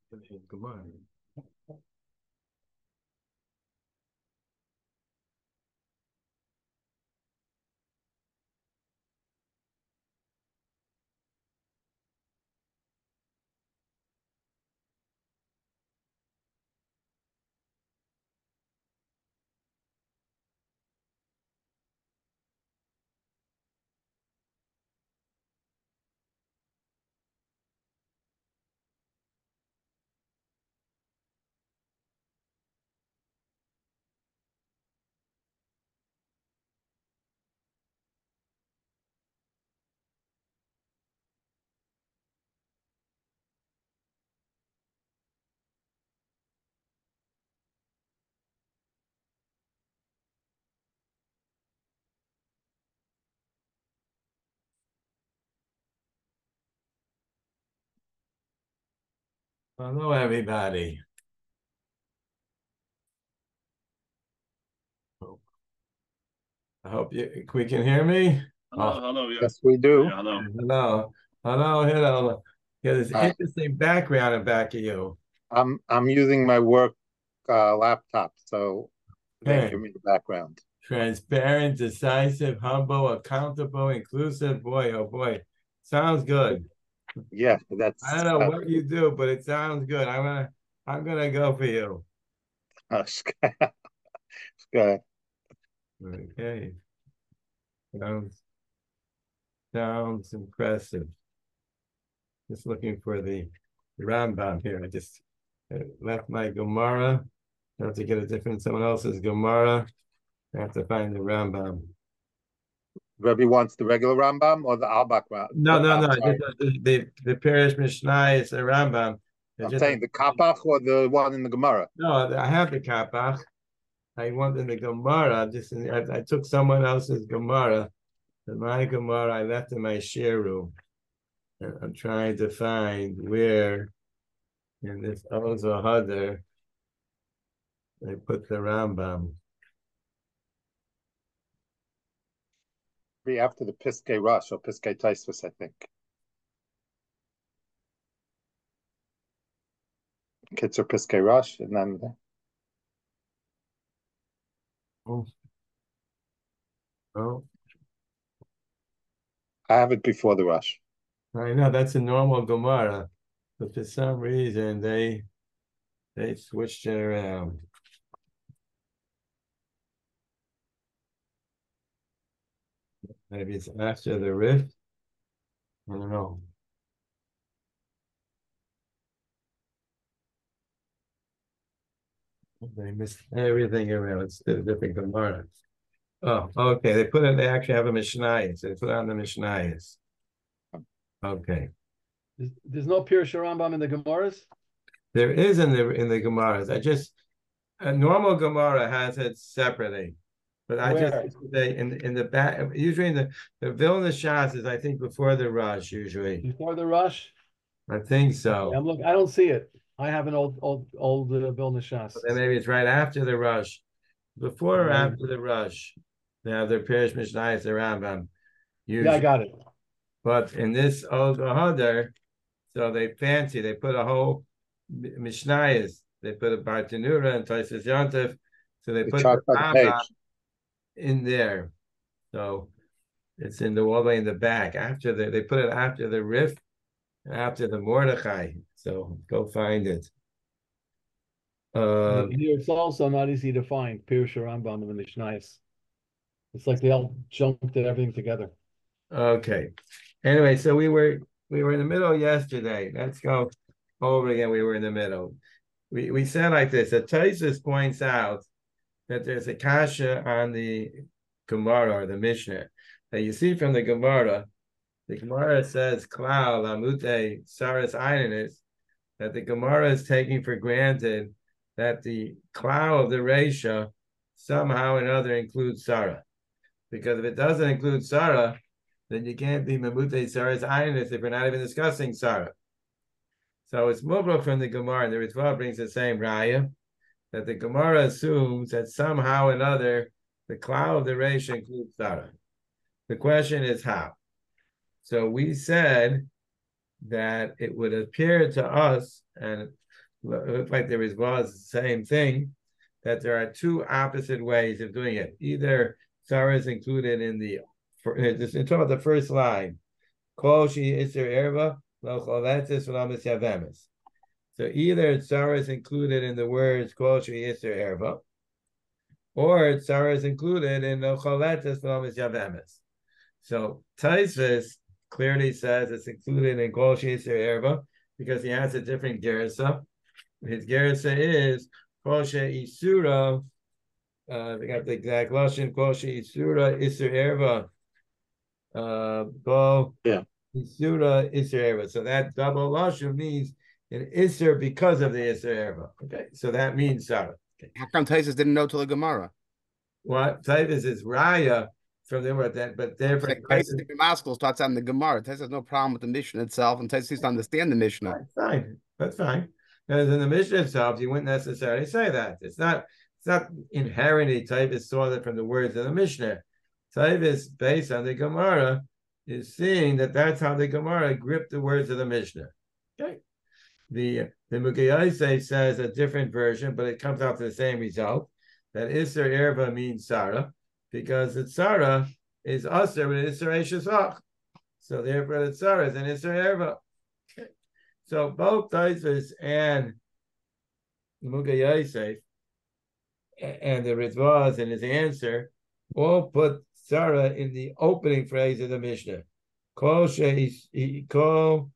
Good morning. Hello, everybody. I hope we can hear me. Oh, Hello, yeah. Yes, we do. Yeah, hello. hello, hello. Yeah, there's an Uh, interesting background in back of you. I'm using my work laptop, so you may Okay. hear me in the background. Transparent, decisive, humble, accountable, inclusive. Boy, oh boy. Sounds good. Yeah, I that's don't know what you do, but it sounds good. I'm gonna go for you. good. Okay. Sounds sounds impressive. Just looking for the Rambam here. I just left my Gemara. I have to get a different someone else's Gemara. I have to find the Rambam. Rebbe wants the regular Rambam or the No, no, no. I'm sorry. The Parish Mishnah is a Rambam. It's I'm just saying the Kapach or the one in the Gemara. no. I have the Kapach. I wanted the Gemara. I took someone else's Gemara. And my Gemara I left in my share room. And I'm trying to find where in this Ozo Hadar they put the Rambam. Be after the Piskei Rush or Piskei Taisvus, I think. Kids are Piskei Rush, and then Oh, oh, I have it before the Rush. I know that's a normal Gemara, but for some reason they switched it around. Maybe it's after the rift. I don't know. They missed everything around. It's a different Gemara. Oh, okay. They put it. They actually have a Mishnayos. They put on the Mishnayos. Okay. There's no pure Rambam in the Gemaras. There is in the Gemaras. A normal Gemara has it separately, but I just Where? say in the back. Usually in the Vilna Shas is I think before the Rush. Usually, Before the rush? I think Okay, so. I'm looking. I don't see it. I have an old Vilna But Shas. then maybe it's right after the Rush, before or Maybe. after the Rush. They have their Parish Mishnayos, the Rambam Yeah, I usually. got it. But in this Old Hadar, so they fancy. They put a whole Mishnayos. They put a Bartanura and Tosfos Yontif. So they The put the chart by the Rambam page. in there. So it's in the all the way in the back. They put it after the Rif, after the Mordechai. So go find it. Here it's also not easy to find pure Rambam in the Mishnayos. It's like they all jumped everything together. Okay. Anyway, so we were in the middle yesterday. Let's go over again. We were in the middle. We said like this. The Tosfos points out that there's a kasha on the Gemara or the Mishnah that you see from the Gemara. The Gemara says klal lamute saras eininis, that the Gemara is taking for granted that the klal of the Resha somehow or another includes Sarah. Because if it doesn't include Sarah, then you can't be Mamute Sarah's Ainitis if we're not even discussing Sarah. So it's Mubra from the Gemara, and the Ritva brings the same Raya, that the Gemara assumes that somehow or another the cloud of the Reish includes Sarah. The question is how. So we said that it would appear to us, and looks like there was the same thing, that there are two opposite ways of doing it. Either Sarah is included in the, talking about the first line, Kol Shi Isser Erva, Lo Choletzes V'Lo Misyavemes. So either Sarah is included in the words Kol Shi Isser Erva, or Sarah is included in Lo Choletzes V'Lo Misyavemes. So Taisvis clearly says it's included in Kol Shi Isser Erva because he has a different gersa. His gersa is Kol She Isura. They got the exact lashon. Kol She Isura Isser Erva. Kol Isura Isser Erva. So that double lashon means an Isser because of the Isser Erva. Okay, so that means Sarah. Okay. How come Taisus didn't know till the Gemara? What Taivas is Raya from the word that, but therefore Taisus starts out in the Gemara. Taisus has no problem with the Mishnah itself, and Taisus to understand the Mishnah. Fine, that's fine. Because in the Mishnah itself, you wouldn't necessarily say that. It's not inherently Taivas saw that from the words of the Mishnah. Taivas, based on the Gemara, is seeing that that's how the Gemara gripped the words of the Mishnah. Okay. The Mukayase says a different version, but it comes out to the same result. That Isser Erva means Sarah, because the Sarah is Aser with Isser Eshesach. So therefore the Sarah is an Isser Erva. Okay. So both Taisvis and the Mukayase and the Ritvaz in his answer all put Sarah in the opening phrase of the Mishnah. Kol she Isser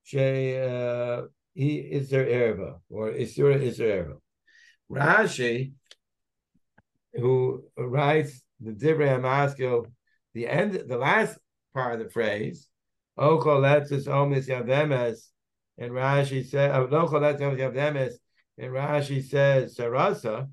Erva, or Isura Isser Erva. Rashi, who writes the Divrei HaMaskil, the last part of the phrase, O Choletzes Omis Yavemes, and Rashi says, No Choletzes Omis Yavemes, and Rashi says Sarasa.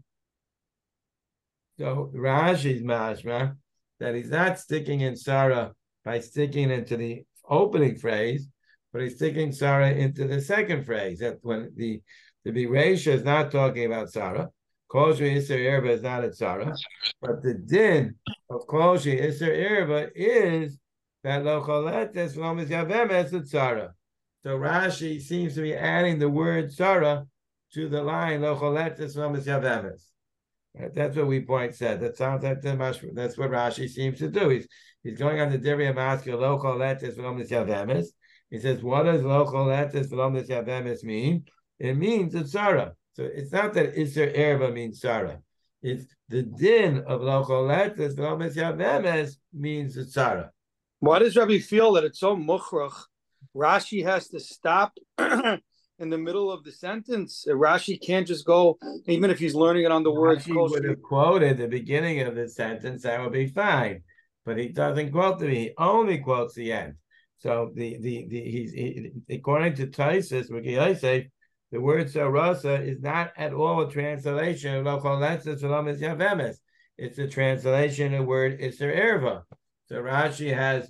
So Rashi's mashma that he's not sticking in Sarah by sticking into the opening phrase, but he's sticking Sarah into the second phrase. That when the Bereisha is not talking about Sarah. Kol Shi Isser Erva is not at Sarah, but the din of Kol Shi Isser Erva is that Lo Choletzes V'Lo Misyavemes at Sarah. So Rashi seems to be adding the word Sarah to the line Lo Choletzes V'Lo Misyavemes. Right? That's what we point said. That sounds like that's what Rashi seems to do. He's going on the Divrei HaMaskil Lo Choletzes V'Lo Misyavemes. He says, what does Lo Choletzes V'Lo Misyavemes mean? It means it's Sarah. So it's not that Isser Erva means Sarah. It's the din of Lo Choletzes V'Lo Misyavemes means it's Sarah. Why does Rabbi feel that it's so mukhrach? Rashi has to stop in the middle of the sentence. Rashi can't just go, even if he's learning it on the words. Rashi would have quoted the beginning of the sentence, that would be fine. But he doesn't quote the he only quotes the end. So he's according to Taisus, the word Sarasa is not at all a translation of Lo Choletzes V'Lo Misyavemes. It's a translation of the word Isser Erva. So Rashi has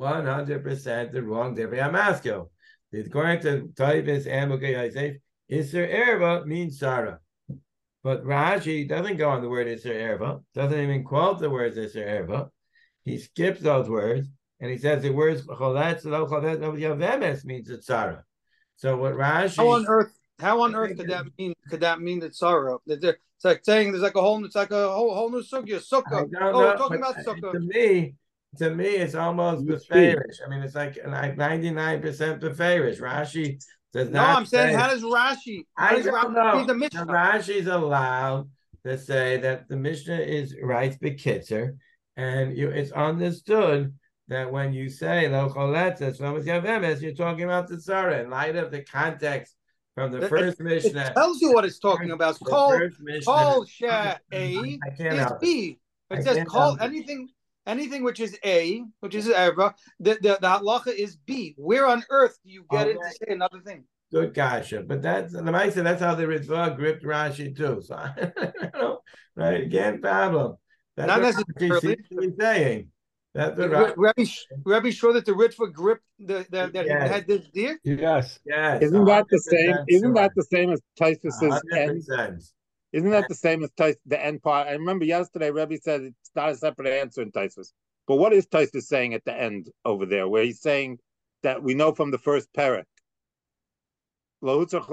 100% the wrong Divrei HaMaskil. According to Taivas and Mukayase, Isser Erva means Sarah. But Rashi doesn't go on the word Isser Erva, doesn't even quote the words Isser Erva. He skips those words, and he says the words Choletz Lo Choletz Yavemes means it's Sarah. So what Rashi... How on earth could that mean? Could that mean that Sarah? It's like saying there's like a whole. It's like a whole new sukkah. We're talking about sukkah. To me, it's almost beferish. I mean, it's like 99% beferish. Rashi does not. No, I'm saying, how does Rashi? I don't know. The Mishnah? Rashi's allowed to say that the Mishnah is right bekitzer, and it's understood that when you say Lo Choletzes V'Lo Misyavemes, you're talking about the Sarah in light of the context. From the first Mishnah, it tells you what it's talking about. Kol Sheh A is B. It says Kol anything which is A, which is Erva. The halacha is B. Where on earth do you get it to say another thing? Good kasha, but that's the Maisa. That's how the Ritva gripped Rashi too. So right again, problem. That's not what necessarily Rashi seems saying. That's what Rabbi sure that the Ritva gripped that he had this deer? Yes. Isn't that the same? Isn't that the same as Taisus's end? Isn't that the same as the end part? I remember yesterday Rebbe said it's not a separate answer in Taisus. But what is Taisus saying at the end over there, where he's saying that we know from the first parak? Is that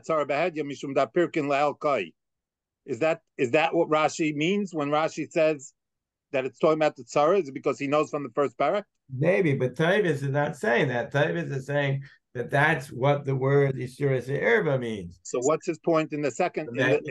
what Rashi means when Rashi says that it's talking about the tzara? Is it because he knows from the first parak? Maybe, but Tavis is not saying that. Tavis is saying that that's what the word Isura Se'erva means. So what's his point in the second?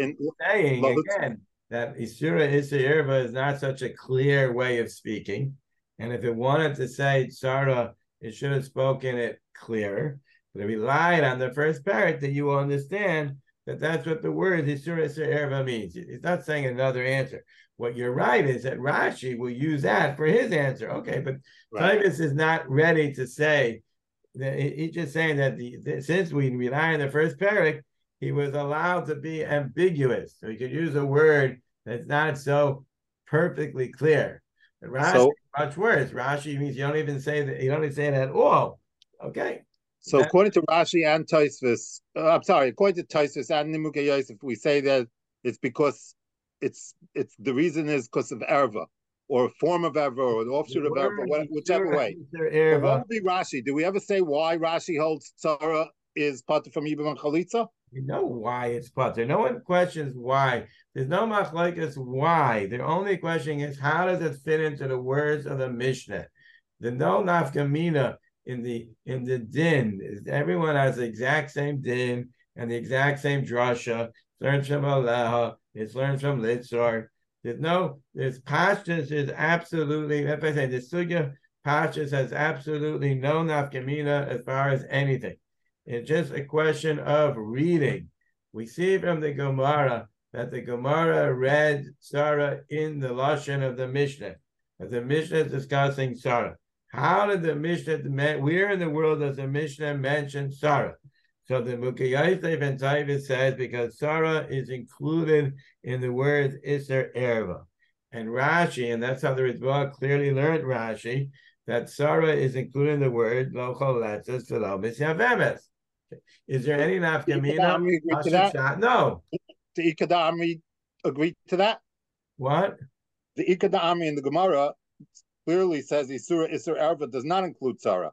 Saying again that Isura Se'erva is not such a clear way of speaking, and if it wanted to say tzara, it should have spoken it clearer. But it relied on the first parak that you will understand that that's what the word Isura Se'erva means. It's not saying another answer. What you're right is that Rashi will use that for his answer. Okay, but Tavis is not ready to say that. He's just saying that since we rely on the first parak, he was allowed to be ambiguous. So he could use a word that's not so perfectly clear. But Rashi is much worse. Rashi means you don't even say that. You don't even say it at all. Okay. So according to Rashi and Tosfos, according to Tosfos and Nimukei Yosef, we say that it's because it's the reason is because of erva, or a form of erva, or an offshoot of erva, whichever way. But what would be Rashi? Do we ever say why Rashi holds tzara is pater from Yibam and Chalitza? You know why it's pater. No one questions why. There's no machlokes why. The only question is how does it fit into the words of the Mishnah? The no nafkamina in the din is everyone has the exact same din and the exact same drasha. Learns from Aleha. It's learned from Litzor. There's Pashtus is absolutely, if I say the Sugya, Pashtus has absolutely no nafkamina as far as anything. It's just a question of reading. We see from the Gemara that the Gemara read Sarah in the Lashon of the Mishnah. That the Mishnah is discussing Sarah. How did the Mishnah, where in the world does the Mishnah mention Sarah? So the Nimukei Yosef and Tavis says because Sarah is included in the words Isser Erva. And Rashi, and that's how the Ritva clearly learned Rashi, that Sarah is included in the word Lo Choletzes V'lo Misyavemes. Is there any nafkamina? No. The Ikeda Amri agree to that? What? The Ikeda Amri in the Gemara clearly says Isura Isser Erva does not include Sarah.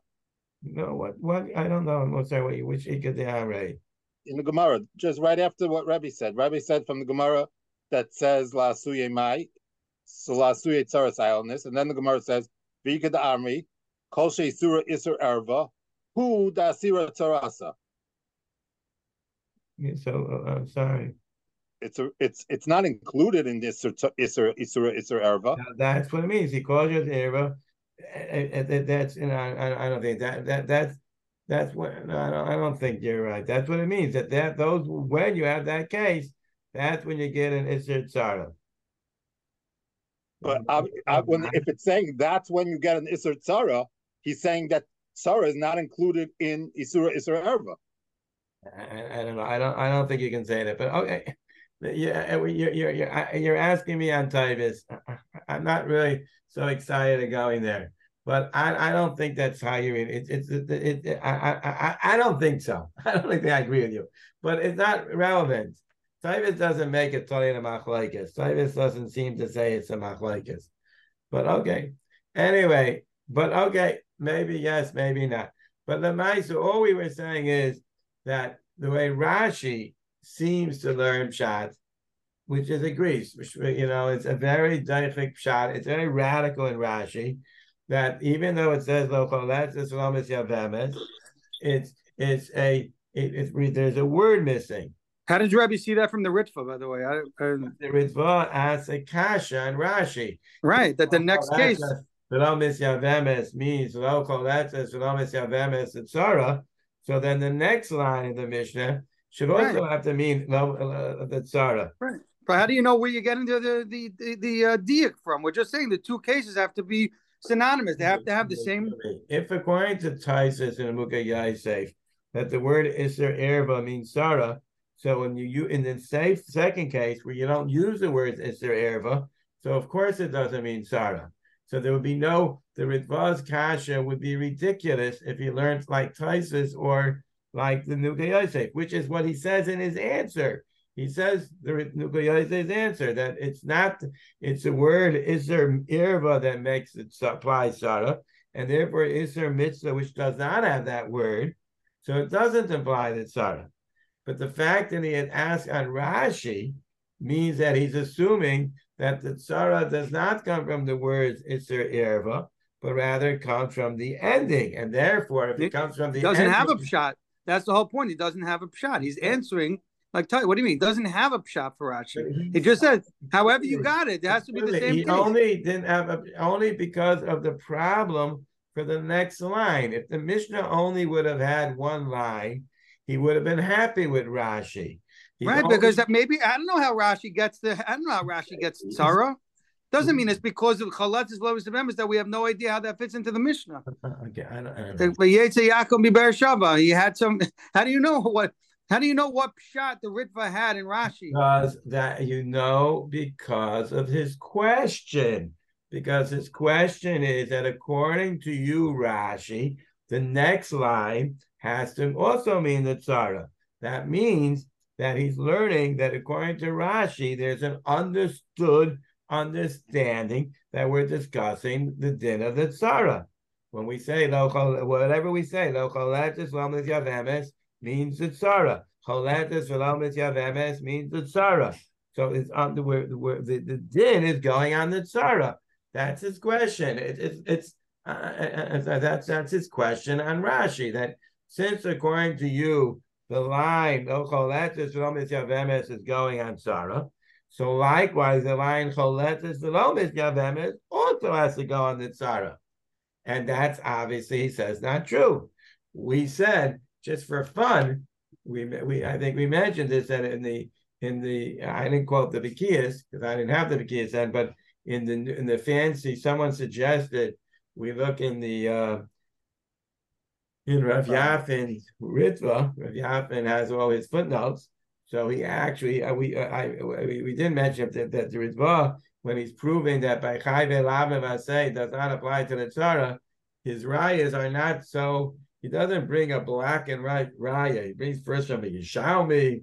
No, what? I don't know. I'm sorry. Which Ikeda Amri? In the Gemara, just right after what Rebbe said. Rebbe said from the Gemara that says La Suye Mai, so La Suye Tzara silentness, and then the Gemara says V'Ikeda Amri Kol Sheisura Isser Erva Hu Da Asira Tzarasa. So I'm sorry. It's not included in this Isser Erva. That's what it means. He calls you Erva. That's I don't think that's what no, I don't think you're right. That's what it means. That those when you have that case, that's when you get an Isser Tzara. But if it's saying that's when you get an Isser Tzara, he's saying that Tzara is not included in Isser Erva. I don't know. I don't think you can say that. But okay. Yeah, you're asking me on Tavis. I'm not really so excited of going there, but I don't think that's how you read it. I don't think so. I don't think I agree with you, but it's not relevant. Tavis doesn't make it totally a machlokes. Tavis doesn't seem to say it's a machlokes. But okay, anyway. But okay, maybe yes, maybe not. But the Ma'aser, all we were saying is that the way Rashi seems to learn Pshat, which is agrees, which it's a very daichik Pshat. It's very radical in Rashi. That even though it says Lo Choletzes V'lo Misyavemes, there's a word missing. How did Rabbi see that from the Ritva, by the way? The Ritva asks a kasha and Rashi. Right, that the next case. V'lo Misyavemes means Lo Choletzes V'lo Misyavemes Tzara. So then the next line in the Mishnah should also have to mean the tzara. Right. But how do you know where you're getting the diak from? We're just saying the two cases have to be synonymous. They have to have the same. If according to Tosfos and Nimukei Yosef that the word Isser Erva means tzara, so when you in the second case where you don't use the word Isser Erva, so of course it doesn't mean tzara. So there would be the Ritva's kasha would be ridiculous if he learned like Tosfos or like the Nimukei Yosef, which is what he says in his answer. He says the Nimukei Yosef's answer that it's a word Isser Erva that makes it apply Sarah, and therefore Isser Mitzvah, which does not have that word. So it doesn't imply the tzara. But the fact that he had asked on Rashi means that he's assuming that the tzara does not come from the words Isser Erva, but rather comes from the ending. And therefore, if it comes from the doesn't ending, have a pshat. That's the whole point. He doesn't have a pshat. He's answering like, what do you mean? He doesn't have a pshat for Rashi. He just said, however you got it, it has to be the same he case. Only didn't have only because of the problem for the next line. If the Mishnah only would have had one line, he would have been happy with Rashi. Right, because maybe I don't know how Rashi gets tzara. Doesn't mean it's because of Chalatzis Lovis members that we have no idea how that fits into the Mishnah. Okay, I don't But Yetze Yaakov Miber Shava, he had some. How do you know what pshat the Ritva had in Rashi? Because of his question. Because his question is that according to you, Rashi, the next line has to also mean the tzara. That means that he's learning that according to Rashi, there's an understanding that we're discussing the din of the tzara. When we say whatever we say, lo choletes v'lo mityavemes means the tzara. Choletes v'lo mityavemes means the tzara. So it's the din is going on the tzara. That's his question. That's his question on Rashi. That since according to you the line lo choletes v'lo mityavemes is going on tzara, so likewise the line choletes v'lo mityavemes also has to go on the tzara, and that's obviously, he says, not true. We said just for fun, I think we mentioned this that in the I didn't quote the Vikiyas because I didn't have the Vikiyas then, but in the fancy, someone suggested we look in the in Rav Yaffin's Ritva. Rav Yaffin has all his footnotes, so he actually we didn't mention that the Ritva, when he's proving that by Chai Ve'Lavim Aseh does not apply to the tzara, his rayas are not so. He doesn't bring a black and white raya. He brings first from a Yishalmi,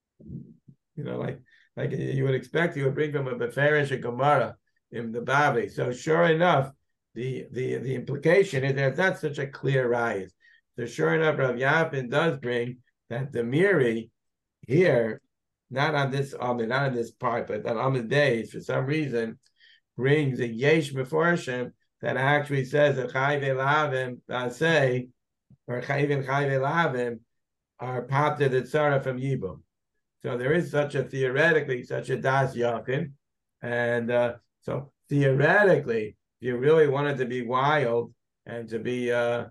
like you would expect. He would bring from a Beferish and Gemara in the Bavi. So sure enough, the implication is there's not such a clear raya. So sure enough, Rav Yafin does bring that the Miri here, not on this part, but on Amid days, for some reason, brings a Yesh Meforshim that actually says that Chai Ve'Lavim say, or Chayvim Chai Ve'Lavim are pater the tzara from Yibum. So there is theoretically such a Das Yakin, and so theoretically, if you really wanted to be wild and to be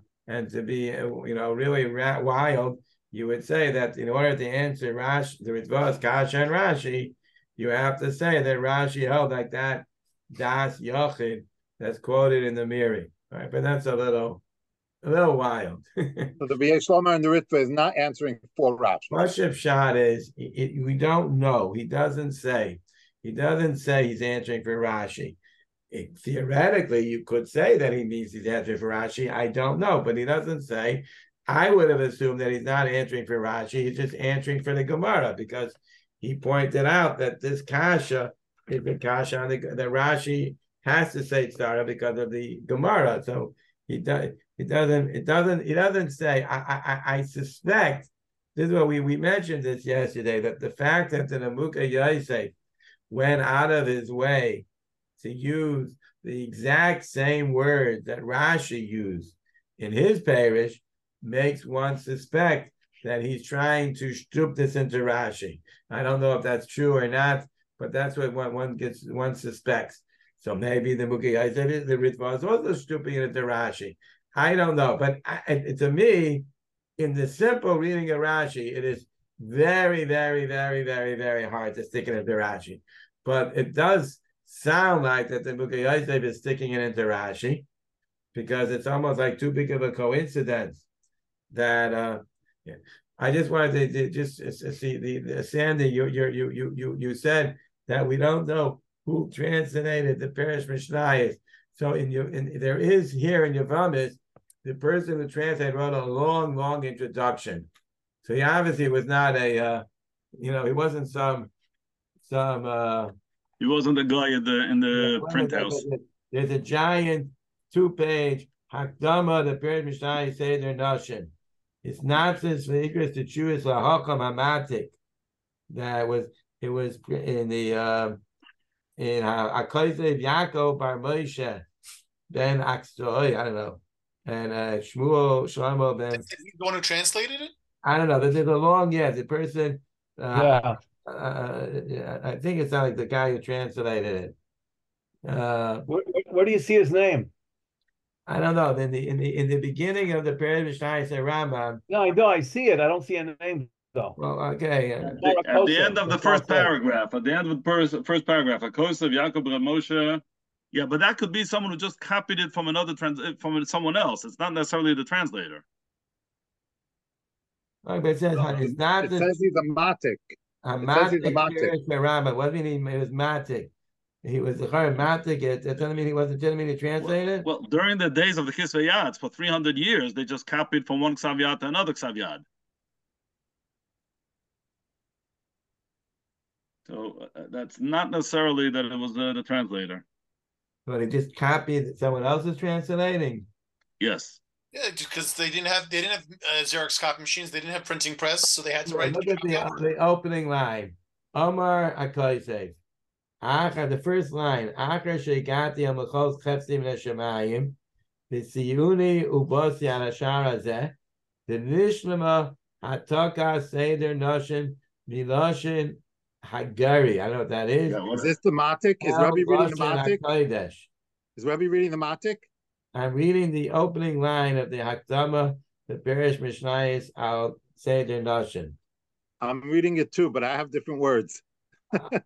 really wild, you would say that in order to answer Rashi, the Ritva's Kasha and Rashi, you have to say that Rashi held like that Das Yochid that's quoted in the Miri, right? But that's a little wild. So the B'yei Shlomo and the Ritva is not answering for Rashi. Mashif Shad is we don't know. He doesn't say. He's answering for Rashi. Theoretically, you could say that he means he's answering for Rashi. I don't know, but he doesn't say. I would have assumed that he's not answering for Rashi. He's just answering for the Gemara because he pointed out that this kasha is the kasha on the Rashi has to say tzara because of the Gemara. So he doesn't say. I suspect this is what we mentioned this yesterday, that the fact that the Nemuka Yosef went out of his way to use the exact same words that Rashi used in his parish makes one suspect that he's trying to stoop this into Rashi. I don't know if that's true or not, but that's what one suspects. So maybe the Muki Yosef, the Ritva, is also stooping it into Rashi. I don't know, but to me, in the simple reading of Rashi, it is very, very, very, very, very hard to stick it into Rashi. But it does sound like that the Muki Yosef is sticking it into Rashi, because it's almost like too big of a coincidence that I just wanted to just see the Sandy. You said that we don't know who translated the Parish Mishnayos. So there is here in Yavamis, the person who translated wrote a long introduction. So he obviously was not he wasn't some. He wasn't the guy in the print house. There's a giant 2-page Hakdama, the Parish Mishnayos Seder Nashim. It's not since the Ikris to Chuis Lahakam Hamatik that it was in the in Akoizev Yaakov Bar Moshe Ben Akstoi, I don't know, and Shmuel Shlomo Ben. Is he the one who translated it? I don't know. There's a long the person. Yeah. I think it's not like the guy who translated it. Where do you see his name? I don't know. In the beginning of the period of Mishnah Rambam. No, I know. I see it. I don't see a name though. Well, okay. At the end of the first paragraph, at the end of the first paragraph, Akosev Yaakov Bar Moshe. Yeah, but that could be someone who just copied it from from someone else. It's not necessarily the translator. But it says it's not. It says he's a matik. It says he's a matik. What do you mean it was matik? He was the matik. It doesn't mean he wasn't telling me to translate it. Well, during the days of the Kisvei Yad, for 300 years, they just copied from one Ksav Yad to another Ksav Yad. So that's not necessarily that it was the translator. But he just copied someone else's translating. Yes. Yeah, just because they didn't have Xerox copy machines, they didn't have printing press, so they had to write. Look at the opening line. Omar Akoisev. The first line. Achar sheigati amachos chefsim neshamayim. V'siyuni ubosi al hashar hazeh. The nishlema hataka seder noshin miloshin hagari. I don't know what that is. Yeah, is this the matik? Is Rabbi reading the matik? Is Rabbi reading the matik? I'm reading the opening line of the Hakdama, the Beresh Mishnayis al Seder Noshin. I'm reading it too, but I have different words. That's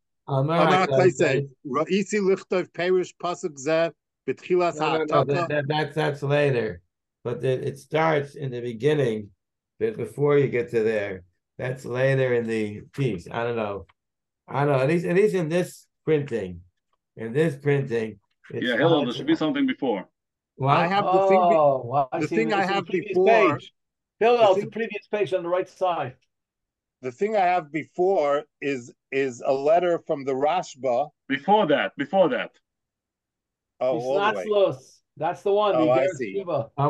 later, but it starts in the beginning, before you get to there. That's later in the piece. I don't know. At least in this printing. There should be something before. Well, I have the thing I have before. Hillel, it's the previous page on the right side. The thing I have before is a letter from the Rashba. Before that. Oh, it's not Slus. That's the one. Oh, I see.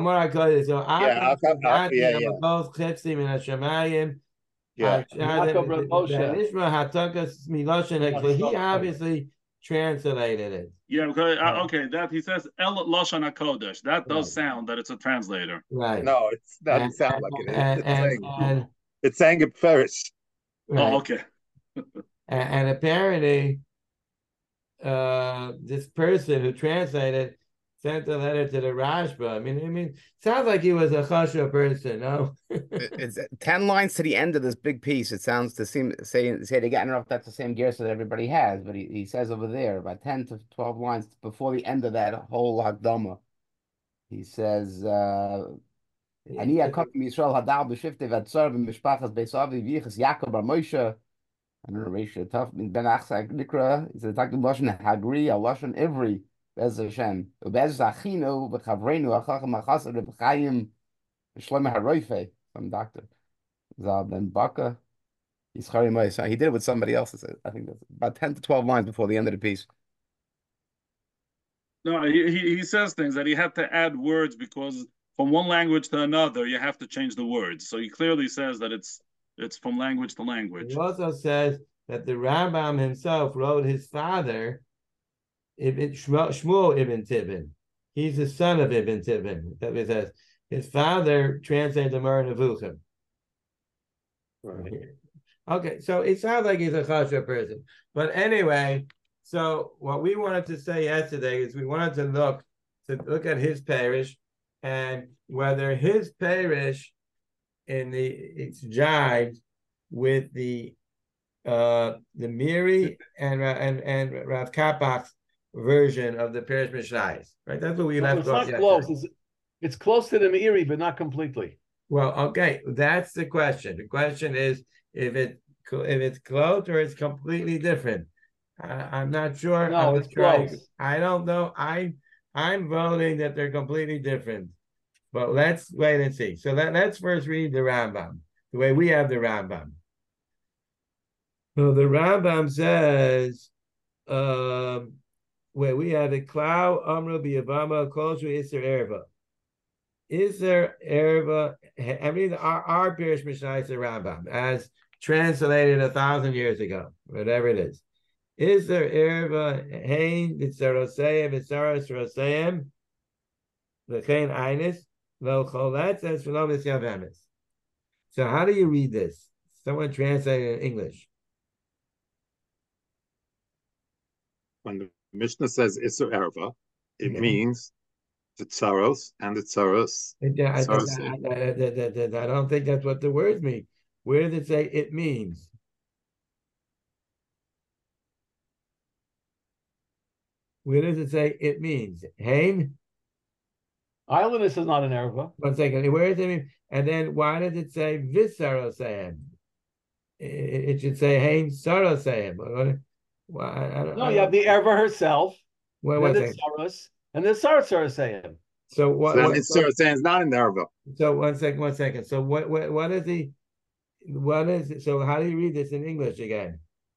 He obviously translated it. Yeah, okay. That he says El Lashon HaKodesh. That does sound that it's a translator. Right. No, it doesn't sound like it. It's saying it first. Right. Oh, okay. and apparently, this person who translated sent a letter to the Rashba. I mean, sounds like he was a chashuv person. No, it's 10 lines to the end of this big piece. It sounds to say they got interrupted. That's the same gear that everybody has, but he says over there about 10 to 12 lines before the end of that whole Hakdama. He says, "Ani akot Yisrael hadal b'shifte v'atzar v'mishpachas beisavi v'yichas Yaakov bar Moshe." I don't know, Reisha Taf ben Achsa Nikra. He says, "Tak lashon Hagri al lashon Ivri." Bez Hashem. Bez Achinu v'chavrenu achachem achasar v'chayim v'shlomo haroife. Some doctor. Zal ben Baka. He did it with somebody else. I think that's about 10 to 12 lines before the end of the piece. No, he says things that he had to add words because from one language to another, you have to change the words. So he clearly says that it's from language to language. He also says that the Rambam himself wrote his father, Shmuel Ibn Tibin. He's the son of Ibn Tibin. That it says his father translated the Moreh Nevuchim. Right. Okay, so it sounds like he's a chashuv person. But anyway, so what we wanted to say yesterday is we wanted to look at his parish and whether his parish it's jived with the Miri and Rav Kapach's version of the Parish Mishnayos, right? That's what we left off. It's not close. It's close to the Meiri, but not completely. Well, okay, that's the question. The question is if it's close or it's completely different. I'm not sure. No, it's close. I don't know. I'm voting that they're completely different, but let's wait and see. So let's first read the Rambam, the way we have the Rambam. So the Rambam says, where we have the Klau Amru B'Yavama Kol Shu Isser Erva. is there erva? I mean, our Pirush Mishnah is Rambam as translated 1,000 years ago, whatever it is. Is there erva hein b'tzarosayim b'tzaros rosayim l'chein einis lo choletz as v'lo misyavemis? So how do you read this? Someone translated in English. When the Mishnah says Isser Erva, it means the tsaros and the tsaros. I don't think that's what the words mean. Where does it say it means? Where does it say it means? Hain? Islandness is not an erva. 1 second. Where does it mean? And then why does it say visarosayim? It should say hain sarosayim. No, you have the erva herself. Well, then the saros, and the sarosayim. So what? So it's Sarosayim not in the Erva. So 1 second. So what is he? What is it? So how do you read this in English again?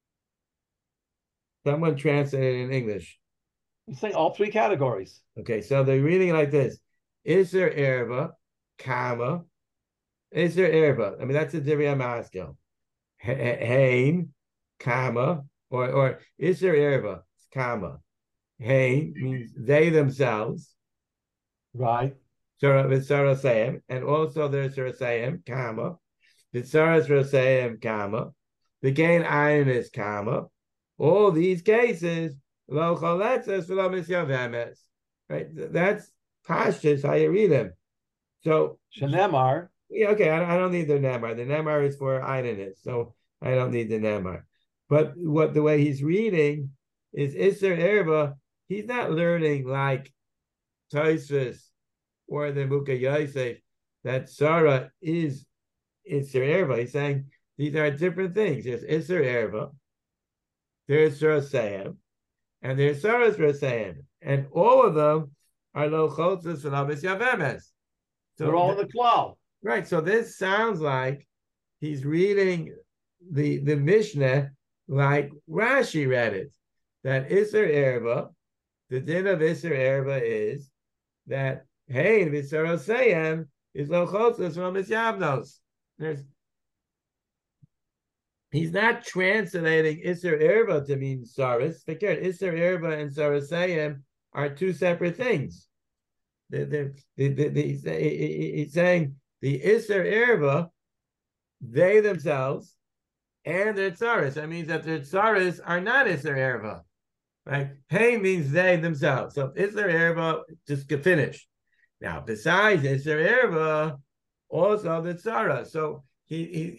Someone translated in English. He's saying all three categories. Okay, so they're reading it like this: Is there erva, comma? Is there erva? I mean, that's a Divrei Maskil. Hain, comma, or is there erva, comma? Hain means they themselves, right? Sarosayim, and also there's Sarosayim, comma. The Saras Rosayim, comma. The gain iron is comma. All these cases, lo choletzes v'lo misyavemes. Right? That's pashtus, how you read them. So Shenemar. Yeah, okay, I don't need the nemar. The nemar is for ironis, so I don't need the nemar. But what the way he's reading is Isser Erba, he's not learning like Tosfos or the Mukha Yosef that Sarah is Isser Erba. He's saying these are different things. There's Isser Erba, there's Sarasayim, and there's Saras Rasayim. And all of them are Lo Chotzes and Amis Yavemes. So they're all in the cloud. Right. So this sounds like he's reading the Mishnah like Rashi read it. That Isser Erba, the din of Isser Erba is that hey, V'Sarosayim is Lo Chotzes from Misyavnos. He's not translating Isser Erba to mean Saras. Isser Erba and Sarasayim are two separate things. He's saying the Isser Erba, they themselves, and their Tsaras. That means that their Tsaras are not Isser Erba. Right? Hey means they themselves. So Isser Erba just get finished. Now, besides Isser Erba, also the Tzara. So he's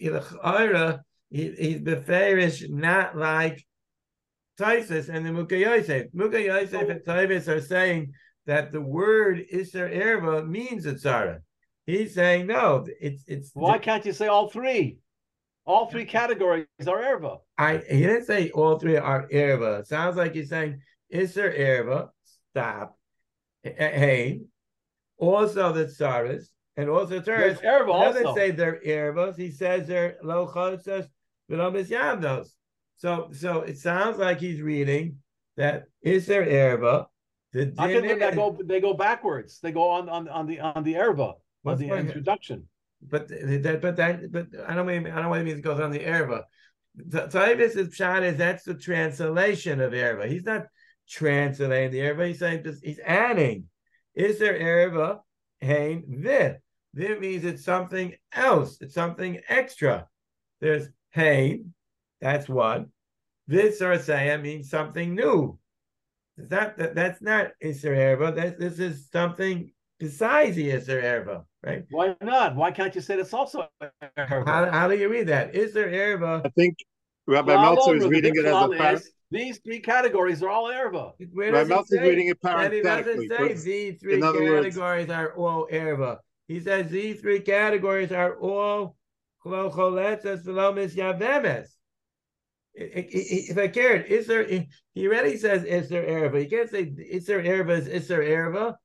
beferish, not like Taisus and the Mukha Yosef. Mukha Yosef and Taisus are saying that the word Isser Erba means a Tzara. He's saying no. It's. Why can't you say all three? All three categories are erva. He didn't say all three are erva. It sounds like he's saying Isser Erba. Stop. Hey. Also the tsaras and also tsaras. He doesn't say they're ervas. He says they're lo chotzos v'lo misyavnos. So it sounds like he's reading that Isser Erba. How can they go backwards? They go on the erva. On the introduction. But I don't mean it goes on the erva. Taivus' pshat is that's the translation of erva. He's not translating the erva. He's saying this, he's adding. Is there erva? Hain vit. Vit means it's something else. It's something extra. There's hain. That's one. Vit sarasaya means something new. That's not Isser Erba. This is something besides the Isser Erba, right? Why not? Why can't you say that's also Erba? How do you read that? Isser Erba. I think Rabbi Meltzer is reading it as a these three categories are all erva. Rabbi Meltzer is reading it parenthetically. He doesn't say these three categories are all erva. He says these three categories are all chlo choletzes v'lo misyavemes. If I cared, he already says Isser Erba. You can't say Isser Erba is Isser Erba.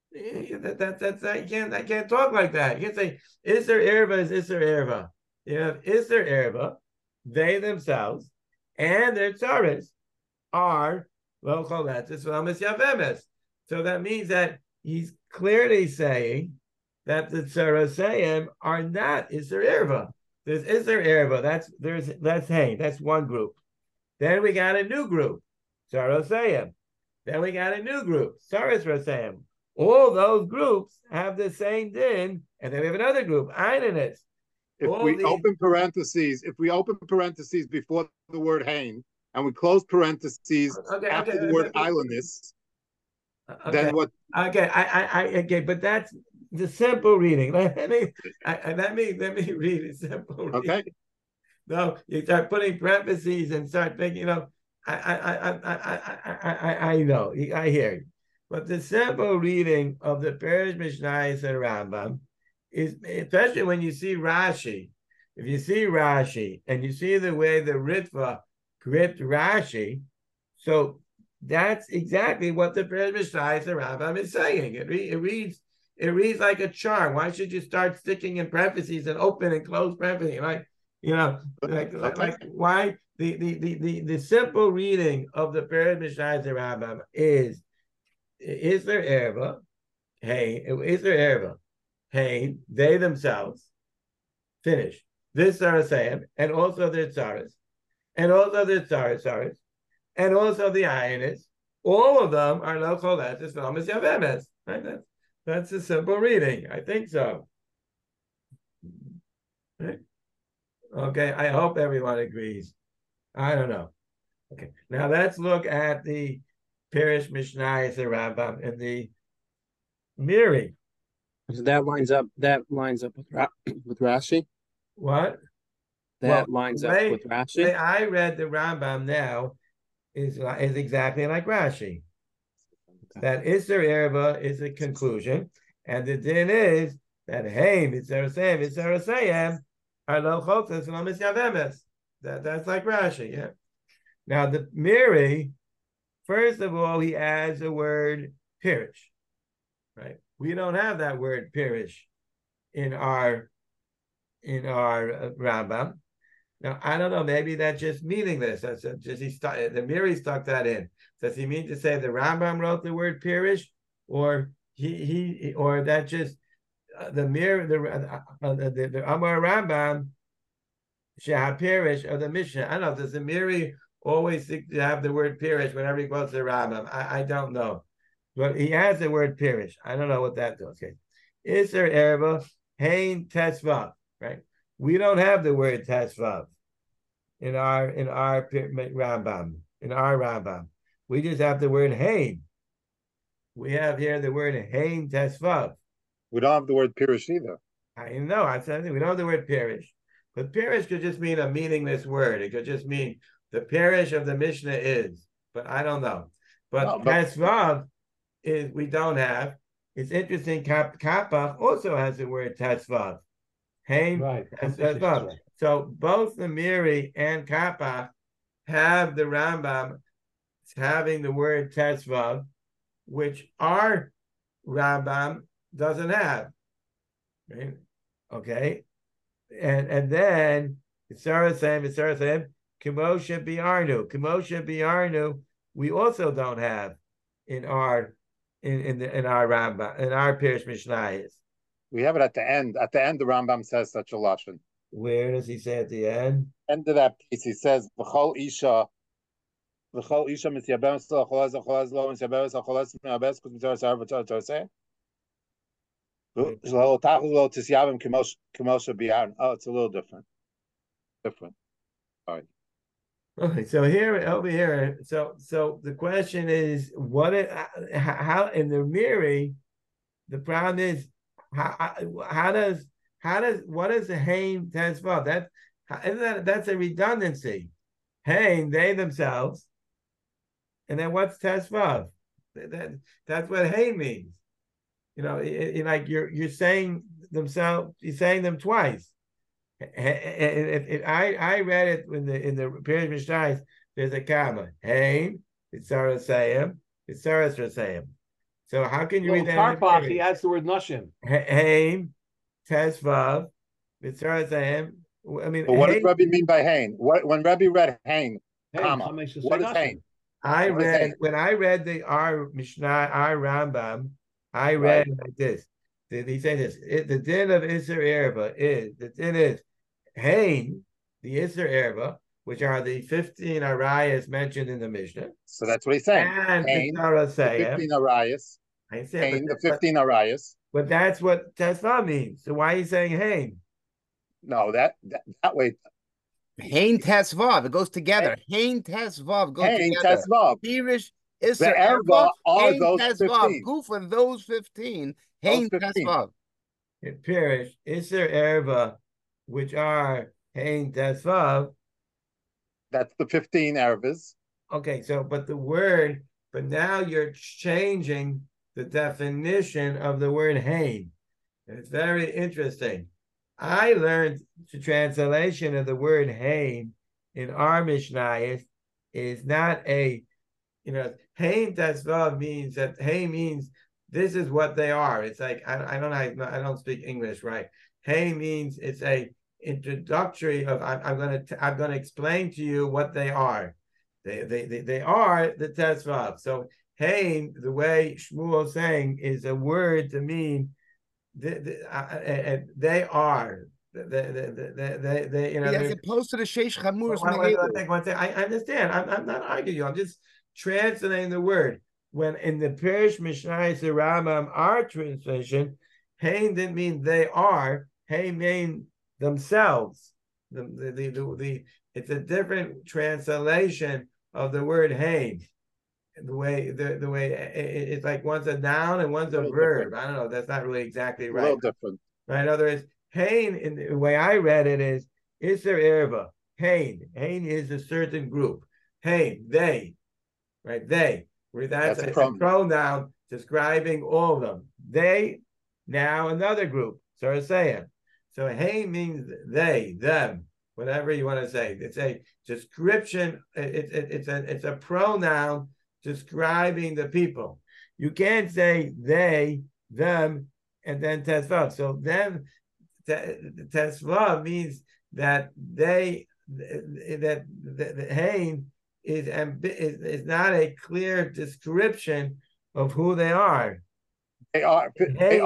I can't talk like that. You can't say Isser Erba is Isser Erba. You have Isser Erba, they themselves, and their tzaras are lo choletzes v'lo misyavemes. So that means that he's clearly saying that the Tzarosayim are not Isser Erva. There's Isser Erva. That's Hain. That's one group. Then we got a new group, Tzarosayim. Then we got a new group, Saras Rosayim. All those groups have the same din, and then we have another group, Eininis. If we open parentheses before the word Hain, and we close parentheses after the word Islandist, then what? Okay, but that's the simple reading. Let me read a simple reading. Okay. No, you start putting parentheses and start thinking, I know, I hear you. But the simple reading of the Perish Mishnayos and Rambam is, especially when you see Rashi, if you see Rashi and you see the way the Ritva gripped Rashi, so that's exactly what the Perish Mishnayos and Rambam is saying. It reads like a charm. Why should you start sticking in parentheses and open and close parentheses? Like why the simple reading of the Perish Mishnayos and Rambam is there erva? Hey, is there erva? Hey, they themselves finish. This Sarasayim, and also their tzaras, and also their tzaras, and also the Ionis. All of them are lo choletes v'amas yavemes. Right? That's a simple reading. I think so. Right? Okay, I hope everyone agrees. I don't know. Okay, now let's look at the Perish Mishnayos and Rambam and the Miri. So that lines up with Rashi. What? Lines up with Rashi. The way I read the Rambam now is exactly like Rashi. Okay. That Isser Erva is a conclusion, and the din is that Haim Itzarasayim are lo chotes and lo misyavemes. That's like Rashi, yeah. Now the Miri, first of all, he adds the word Pirish, right? We don't have that word Pirish in our Rambam. Now I don't know. Maybe that's just meaningless. That's just the Miri stuck that in. Does he mean to say the Rambam wrote the word Pirish, or he or that just the Amar Rambam Shehad Pirish of the Mishnah? I don't know. Does the Miri always think to have the word Pirish whenever he quotes the Rambam? I don't know. But he has the word Pirish. I don't know what that does. Okay. Is there erva Hain Tesvav? Right? We don't have the word Tesvav in our Rambam. In our Rambam. We just have the word Hain. We have here the word Hain Tesvav. We don't have the word Pirish either. I know. I said we don't have the word Pirish. But Pirish could just mean a meaningless word. It could just mean the Pirish of the Mishnah is. But I don't know. But Tesvav is we don't have. It's interesting. Kappa also has the word Tesvav. Hain, right. Tesvav. So both the Miri and Kappa have the Rambam having the word Tesvav, which our Rambam doesn't have. Right? Okay. And then Sarasayim, Kimosha Biarnu, we also don't have in our Rambam, in our Perish Mishnayos. We have it at the end. At the end, the Rambam says such a lashon. Where does he say at the end? End of that piece, he says, "V'chol isha misyabem cholaz lo misyabem cholaz misyabem because mitzvah sarva toseh." Oh, it's a little different. All right. Okay, so over here, so the question is, how in the Miri, the problem is what is the Hain Tesvav? That's a redundancy. Hain, they themselves, and then what's Tesvav? That's what Hain means. You know, like you're saying themselves, you're saying them twice. I read it in the Perish Mishnayos, there's a comma. Hain, it's Sarasayim, it's Sarasayim. So how can you read that? Karpach, he adds the word Nashim. Hain, Tesvav, it's Sarasayim. I mean, but what does Rebbe mean by Hain? When Rebbe read Hain, comma, what is Hain? When I read our Mishnah, our Rambam, I read like this. He said this. The din of Isser Erva is the din is Hain, the Isser Erva, which are the 15 arayas mentioned in the Mishnah. So that's what he's saying. And Hain, the 15 arayas. I said, Hain, the 15 arayas. But that's what Tesvav means. So why are you saying Hain? No, that way. Hain Tesvav, it goes together. Hain Tesvav goes Hain together. Tesvav. Pirish The Isser Erva are Hain those Tesvav. 15. Go for those 15. Hain 15. Tesvav. In Pirish, Isser Erva, which are Hain Tesvav. That's the 15 ervas. Okay, so but now you're changing the definition of the word Hain. It's very interesting. I learned the translation of the word Hain in our Mishnayos is not Hain Tesvav means that Hain means this is what they are. It's like I don't speak English right. Hain means it's a introductory of I'm gonna explain to you what they are. They are the Tesvav. So Hain, the way Shmuel is saying, is a word to mean they are. As opposed to the Sheish Chamuris Mehelu. I understand. I'm not arguing you. I'm just translating the word. When in the Perish Mishnayos Rambam, our translation, Hain didn't mean they are. Hain mean themselves. It's a different translation of the word Hain. The way it's like one's a noun and one's a verb. I don't know. That's not really exactly right. A little different. Right. In other words, Hain, in the way I read it, is Isser Erva. Hain. Hain is a certain group. Hain, they. Right. They. That's a pronoun describing all of them. They, now another group. So it's saying. So Hain means they, them, whatever you want to say. It's a description. It's a pronoun describing the people. You can't say they, them, and then Tesvav. So them, Tesvav means that the Hain is not a clear description of who they are. They are 15. They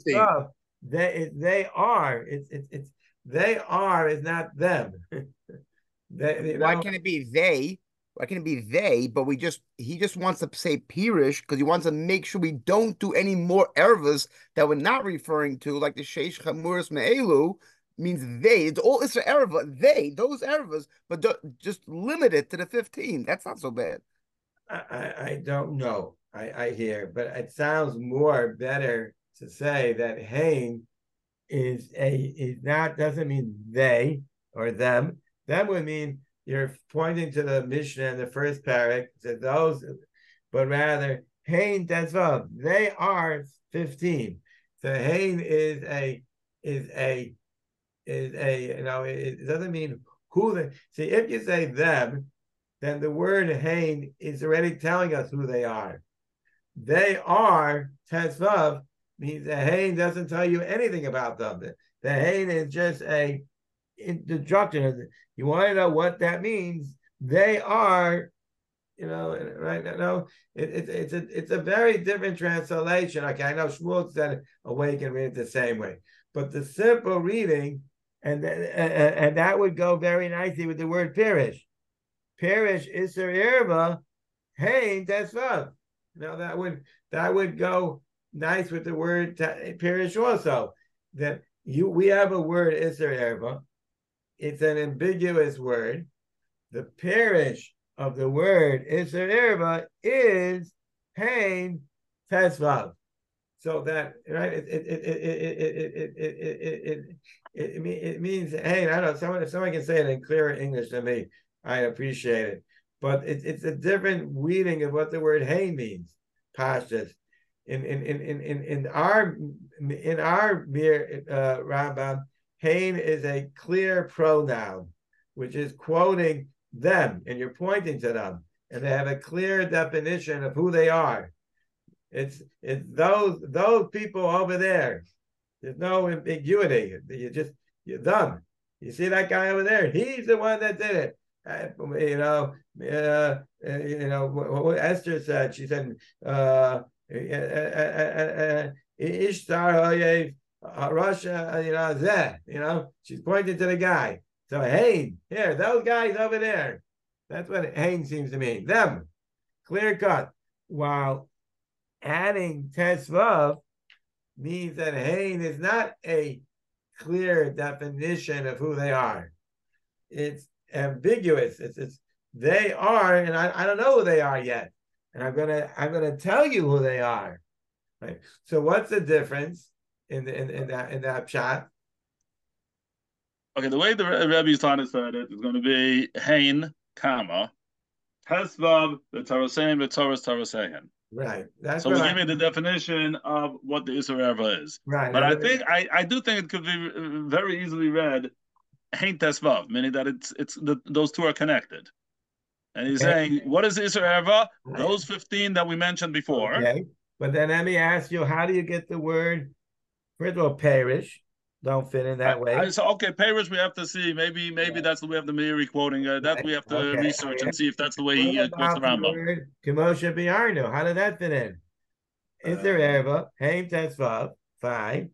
are. They are is not them. Why can't it be they? Why can't it be they? But he just wants to say Pirish because he wants to make sure we don't do any more ervas that we're not referring to, like the Sheish Chamuris Mehelu means they. It's all Isra erva. Those ervas, but just limit it to the 15. That's not so bad. I don't know. I hear, but it sounds more better to say that Hain doesn't mean they or them. Them would mean you're pointing to the Mishnah in the first parak, to those, but rather Hain Tesvav. They are 15. So Hain is a it doesn't mean who they see. If you say them, then the word Hain is already telling us who they are. They are Tesvav means the Hain doesn't tell you anything about them. The Hain is just a introduction. You want to know what that means? They are, right now. It's a very different translation. Okay, I know Shmuel said awake and read it the same way, but the simple reading, and that would go very nicely with the word Pirish. Pirish Isser Erva, Hain Tesvav. That would go nice with the word Pirish also. That we have a word Isser Erva. It's an ambiguous word. The Pirish of the word Isser Erva is Hain Tesvav. So that right, it means Hain. I don't know. If someone can say it in clearer English than me, I appreciate it. But it's a different reading of what the word Hain means. Pashtas. In our Rambam, Hain is a clear pronoun, which is quoting them, and you're pointing to them, and they have a clear definition of who they are. It's those people over there. There's no ambiguity. You're them. You see that guy over there? He's the one that did it. What Esther said. She said, Ishtar Russia, she's pointing to the guy. So Hain, here, those guys over there. That's what Hain seems to mean. Them, clear cut. While adding Tesvav means that Hain is not a clear definition of who they are. It's ambiguous. It's they are, and I don't know who they are yet. And I'm gonna tell you who they are. Right. So what's the difference in that pshat? Okay, the way the Rebbe trying to say it is going to be Hain, comma, Tesvav, the Tarasein, the Tarasein. Right. That's so we give me the definition of what the Isser Erva is. Right. But I do think it could be very easily read Hain Tesvav, meaning that those two are connected. And he's saying, what is Isser Erva? Right. Those 15 that we mentioned before. Okay. But then let me ask you, how do you get the word, first of all, parish? Don't fit in that way. So okay, parish, we have to see. Maybe that's the way of the Meiri quoting. That we have to research and see if that's the way he quotes the Rambam. Kemoshe Biarnu, how did that fit in? Is there Erva? Haim Tesvav, fine.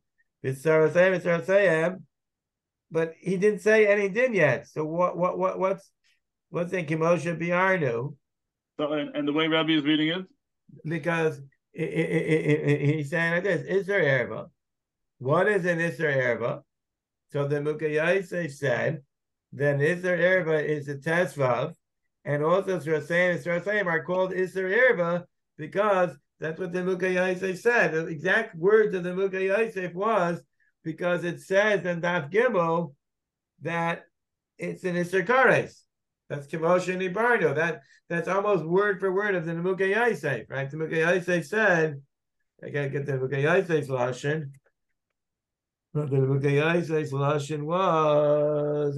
But he didn't say any din yet. So what's in Kemoshe Biarnu? So and the way Rabbi is reading it? Because he's saying like this, is there Erva? What is an Isser Erva? So the Mukayase said, then Isser Erva is a Tesvav, and also Srasayim and Srasayim are called Isser Erva because that's what the Mukayase said. The exact words of the Mukayase was because it says in Daf Gimel that it's an Isser Kares. That's Kemoshe Nibarno. That's almost word for word of the Mukayase, right? The Mukayase said, I gotta get the Mukayase's lashon. The Mukayase's lashon was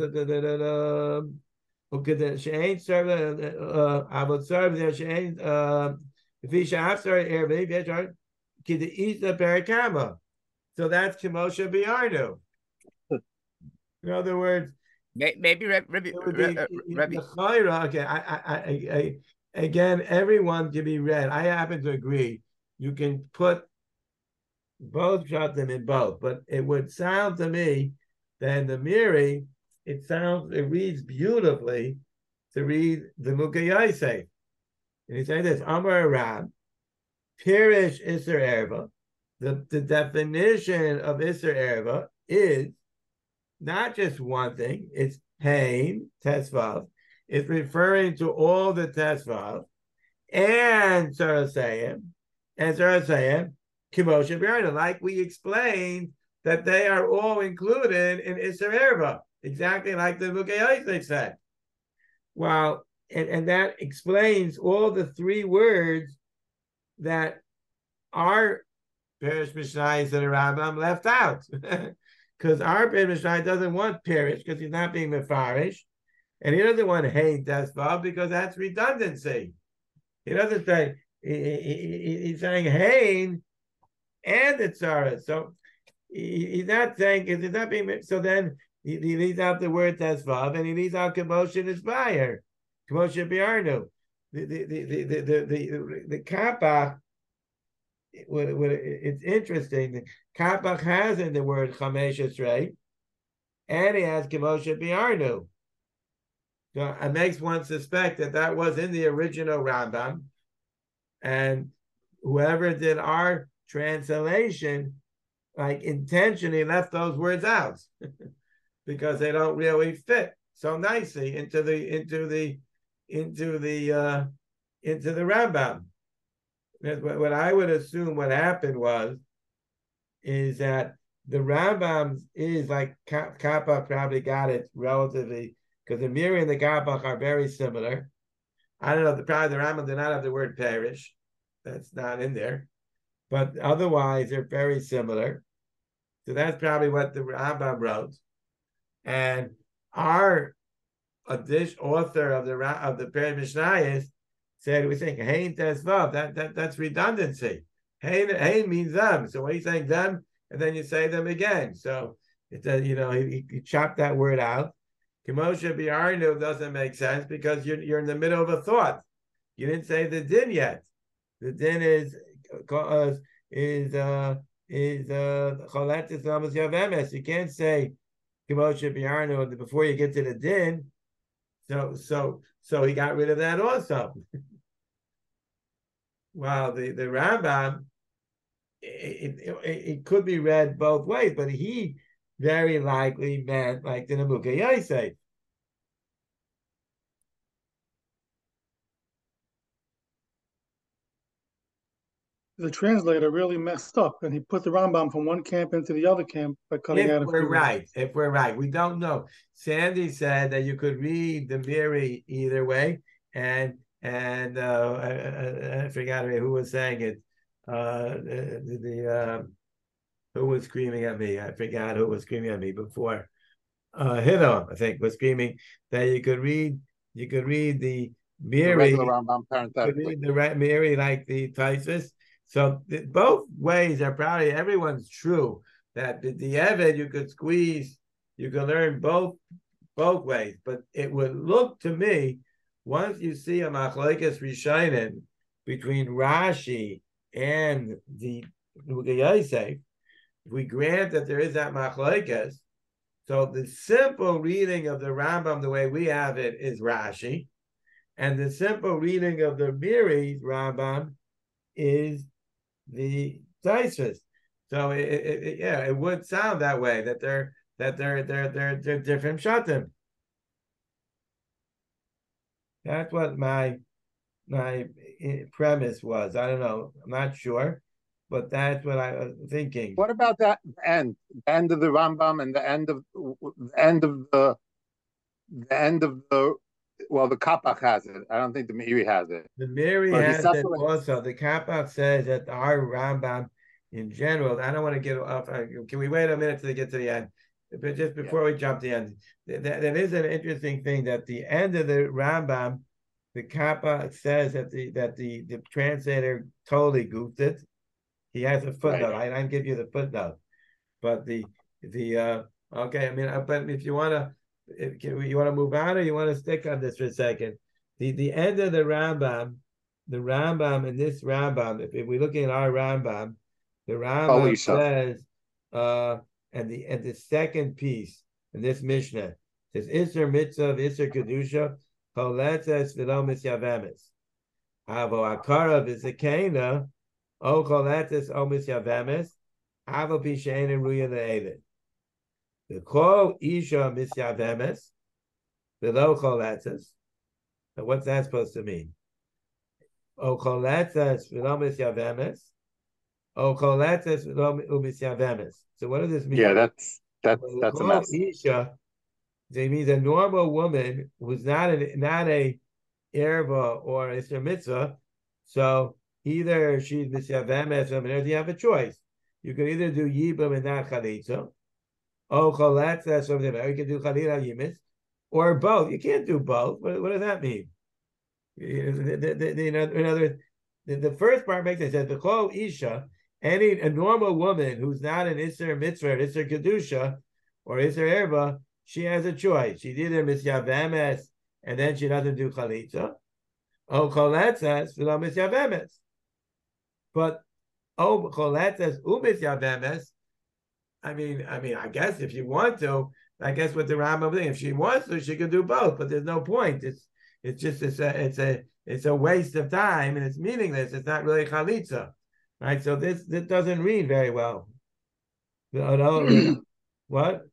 okay. The she'ain serve avot serve there she'ain v'isha after erve v'yachar k'deisa perakama. So that's Kemoshe Biarnu. In other words, maybe Rabbi. Okay, I again, everyone can be read. I happen to agree. You can put both them in both, but it would sound to me that in the Meiri, it reads beautifully to read the Mukayase. And he said this, Amar Rab, Pirish Isser Erva. The definition of Isser Erva is not just one thing, it's Hain, Tesvav. It's referring to all the Tesvav and Sarasayim, Kemoshe Biarnu, like we explained that they are all included in Isser Erva, exactly like the Mukayase said. Well, and that explains all the three words that our Perish Mishnayos and the Rambam left out. Because our Perish Mishnayos doesn't want Perish because he's not being Mefarish, and he doesn't want Hain Tesvav because that's redundancy. He doesn't say, he's saying Hain and the Tzara. So he's not saying, he's not being, so then he leaves out the word Tesvav and he leaves out Kemoshe Nisbayer, Kemoshe Biarnu. The Kapach, it's interesting. The Kapach has in the word Chamesh Esrei, and he has Kemoshe Biarnu. So it makes one suspect that was in the original Rambam, and whoever did our translation, like intentionally left those words out because they don't really fit so nicely into the Rambam. What I would assume what happened is that the Rambam is like Kappa probably got it relatively, because the Meiri and the Kappa are very similar. I don't know, probably the Rambam did not have the word parish. That's not in there. But otherwise, they're very similar. So that's probably what the Rambam wrote. And our author of the Perish Mishnayos said, we think Hain Tesvav, that's redundancy. Hain means them. So when you saying them, and then you say them again. So it he chopped that word out. Kemoshe Biarnu doesn't make sense because you're in the middle of a thought. You didn't say the din yet. The din is choletes almost yavemes. You can't say Kemoshe Biarno before you get to the din. So he got rid of that also. Wow, the Rambam, it could be read both ways, but he very likely meant like the Nemuka Yosef. The translator really messed up, and he put the Rambam from one camp into the other camp by cutting out. If we're right, we don't know. Sandy said that you could read the Miri either way, and I forgot who was saying it. Who was screaming at me? I forgot who was screaming at me before. Hidom, I think, was screaming that you could read the Miri, the Rambam parenthetically. the Miri like the Taisus. So both ways are probably everyone's true. That the Eved you could squeeze, you can learn both ways. But it would look to me, once you see a machlokes rishonim between Rashi and the Yosef, if we grant that there is that machlokes, so the simple reading of the Rambam, the way we have it, is Rashi, and the simple reading of the Miri's Rambam is the Tosfos. So it would sound that way, that they're different shatim. That's what my premise was. I don't know. I'm not sure, but that's what I was thinking. What about that end of the Rambam and the end of the well, the Kapach has it. I don't think the Meiri has it. The Meiri has it also. The Kapach says that our Rambam in general, I don't want to get off. Can we wait a minute till they get to the end? But just before we jump to the end, that is an interesting thing that the end of the Rambam, the Kapach says that the translator totally goofed it. He has a footnote. Right. I didn't give you the footnote, but the okay. I mean, but if you want to move on, or you want to stick on this for a second, the end of the Rambam in this Rambam, if we're looking at our Rambam, the Rambam says, and the second piece in this Mishnah says Isser Mitzvah, Isser Kedusha, Choletzes V'lo Misyavemes, Avo Akara V'Zekena, O Choletzes O Misyavemes, Avo Pishein and Ruya Le'evet. The Kol Isha Misyavemes, V'lo Choletzes. So what's that supposed to mean? O Choletzes V'lo Misyavemes, O Choletzes V'lo Misyavemes. So what does this mean? Yeah, that's a mess. Isha, it means a normal woman who's not a erva or Isser Mitzvah. So either she's Misyavemes or you have a choice. You can either do Yibam and not Chalitza, or Choletzes, or you can do Chalila Yimis, or both. You can't do both. What does that mean? In other words, the first part makes sense. The Kol Isha, a normal woman who's not an Isser Mitzvah, Isser Kedusha, or Isser Erba, she has a choice. She's either Misyavemes, and then she doesn't do Chalitza, or Choletzes, V'lo Misyavemes. But Choletzes U'Misyavemes, I mean, I guess if you want to, I guess with the Rambam thing, if she wants to, she can do both. But there's no point. It's a waste of time and it's meaningless. It's not really Chalitza, right? So this doesn't read very well. What?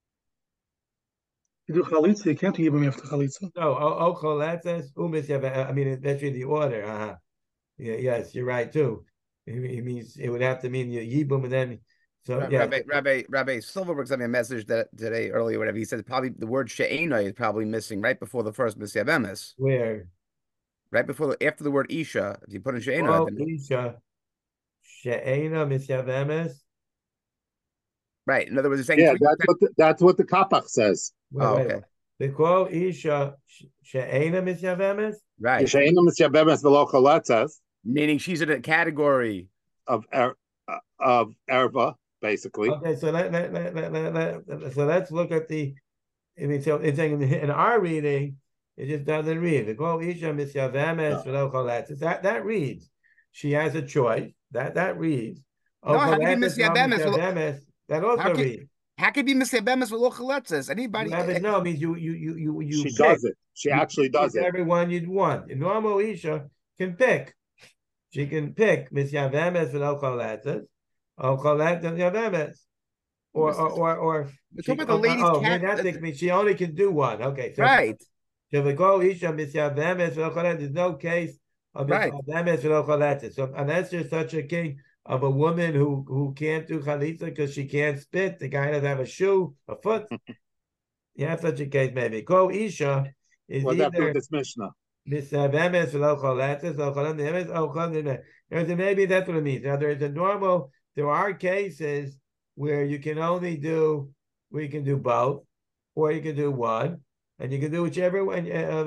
You do Chalitza, you can't give him after Chalitza. No, Choletzes U'Misyavemes. I mean, that's really the order. Yeah, yes, you're right too. It means it would have to mean Yibum and then. So yeah, Rabbi Silverberg sent me a message today earlier, whatever. He said probably the word she'ena is probably missing right before the first Misyavemes. Where? Right after the word Isha, if you put in she'ena. Oh, Isha, she'ena Misyavemes. Right. In other words, you're saying that's what the Kapach says. Okay. The quote Isha she'ena Misyavemes. Right. She'ena Misyavemes v'lo Choletzes. Meaning she's in a category of erva, basically. Okay, so let's look at the. I mean, so it's saying in our reading, it just doesn't read. The quote Isha Misyavemes v'lo Choletzes. That reads. She has a choice. That reads. No, how can you miss That also reads. How can you miss Bemis with Lochaletzes? Anybody? No, it means you She pick. does it. She actually does it. Everyone you'd want. A normal Isha can pick. She can pick Miss Yavemes with Ochaletzes, Ochaletzes Yavemes. Or we're talking about the ladies' cat. That means she only can do one. Okay, so right. So we go Isha Miss Yavemes with Ochaletzes. There's no case of Miss Yavemes with Ochaletzes. So unless there's such a king of a woman who can't do chalitza because she can't spit, the guy doesn't have a shoe, a foot. You have such a case, maybe. Go Isha is either this Mishnah. Maybe that's what it means. Now there's a normal, there are cases where you can only do, where you can do both, or you can do one, and you can do whichever one.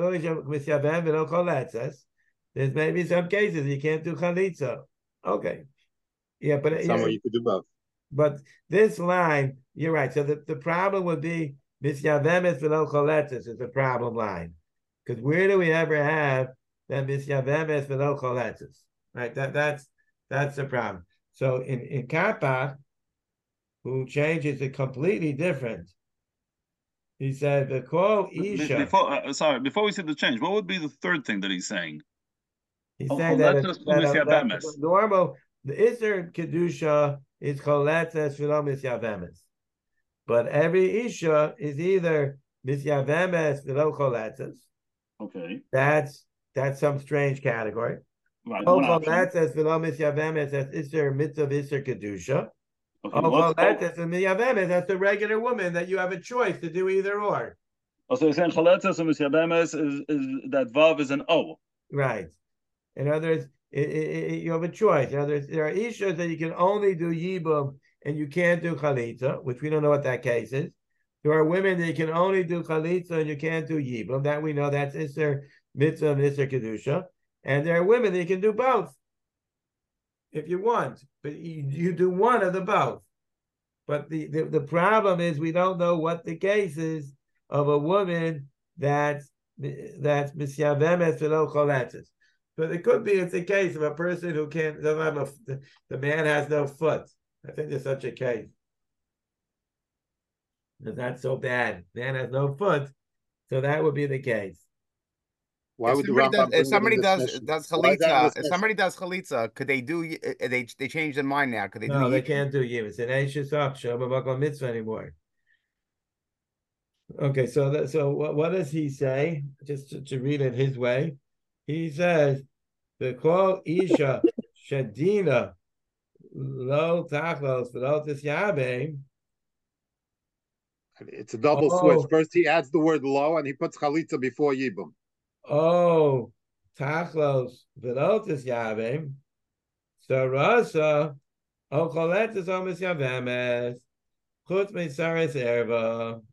There's maybe some cases you can't do chalitza. Okay. Yeah, but somewhere you could do both. But this line, you're right. So the problem would be misyavemes v'lo choletzes is the problem line, because where do we ever have that misyavemes v'lo choletzes? Right. That's the problem. So in Kappa, who changes it completely different. He said the call Isha. Before we see the change, what would be the third thing that he's saying? He's saying that normal. The Isser Kedusha is choletzes v'lo misyavemes. But every Isha is either misyavemes v'lo choletzes. Okay. That's some strange category. Right. O choletzes v'lo misyavemes, that's Isser mitzvah Isser Kedusha. O choletzes v'lo misyavemes, that's the regular woman that you have a choice to do either or. Oh, so you're saying choletzes and misyavemes is that vav is an O. Right. In other words, you have a choice. In other words, there are ishas that you can only do yibum and you can't do chalitza, which we don't know what that case is. There are women that you can only do chalitza and you can't do yibum. That we know that's Isser mitzvah and Isser kedusha. And there are women that you can do both if you want, but you do one of the both. But the problem is we don't know what the case is of a woman that's misyavemes v'lo choletzes. But it could be it's a case of a person who doesn't have the man has no foot. I think there's such a case. It's not so bad. Man has no foot, so that would be the case. Why would if somebody does chalitza? If somebody does chalitza, could they do? They change their mind now? Could they? No, they can't do yibum. It's an eishes up shabbat mitzvah anymore. Okay, so what does he say? Just to read it his way. He says, the call Isha Shadina Lo Tachlos V'lo Tisyabe. It's a double switch. First he adds the word lo and he puts chalitza before yibum. Oh, Tachlos V'lo Tisyabe. Sarasa O Choletzes O Misyavemes Chutz Meisares Erva.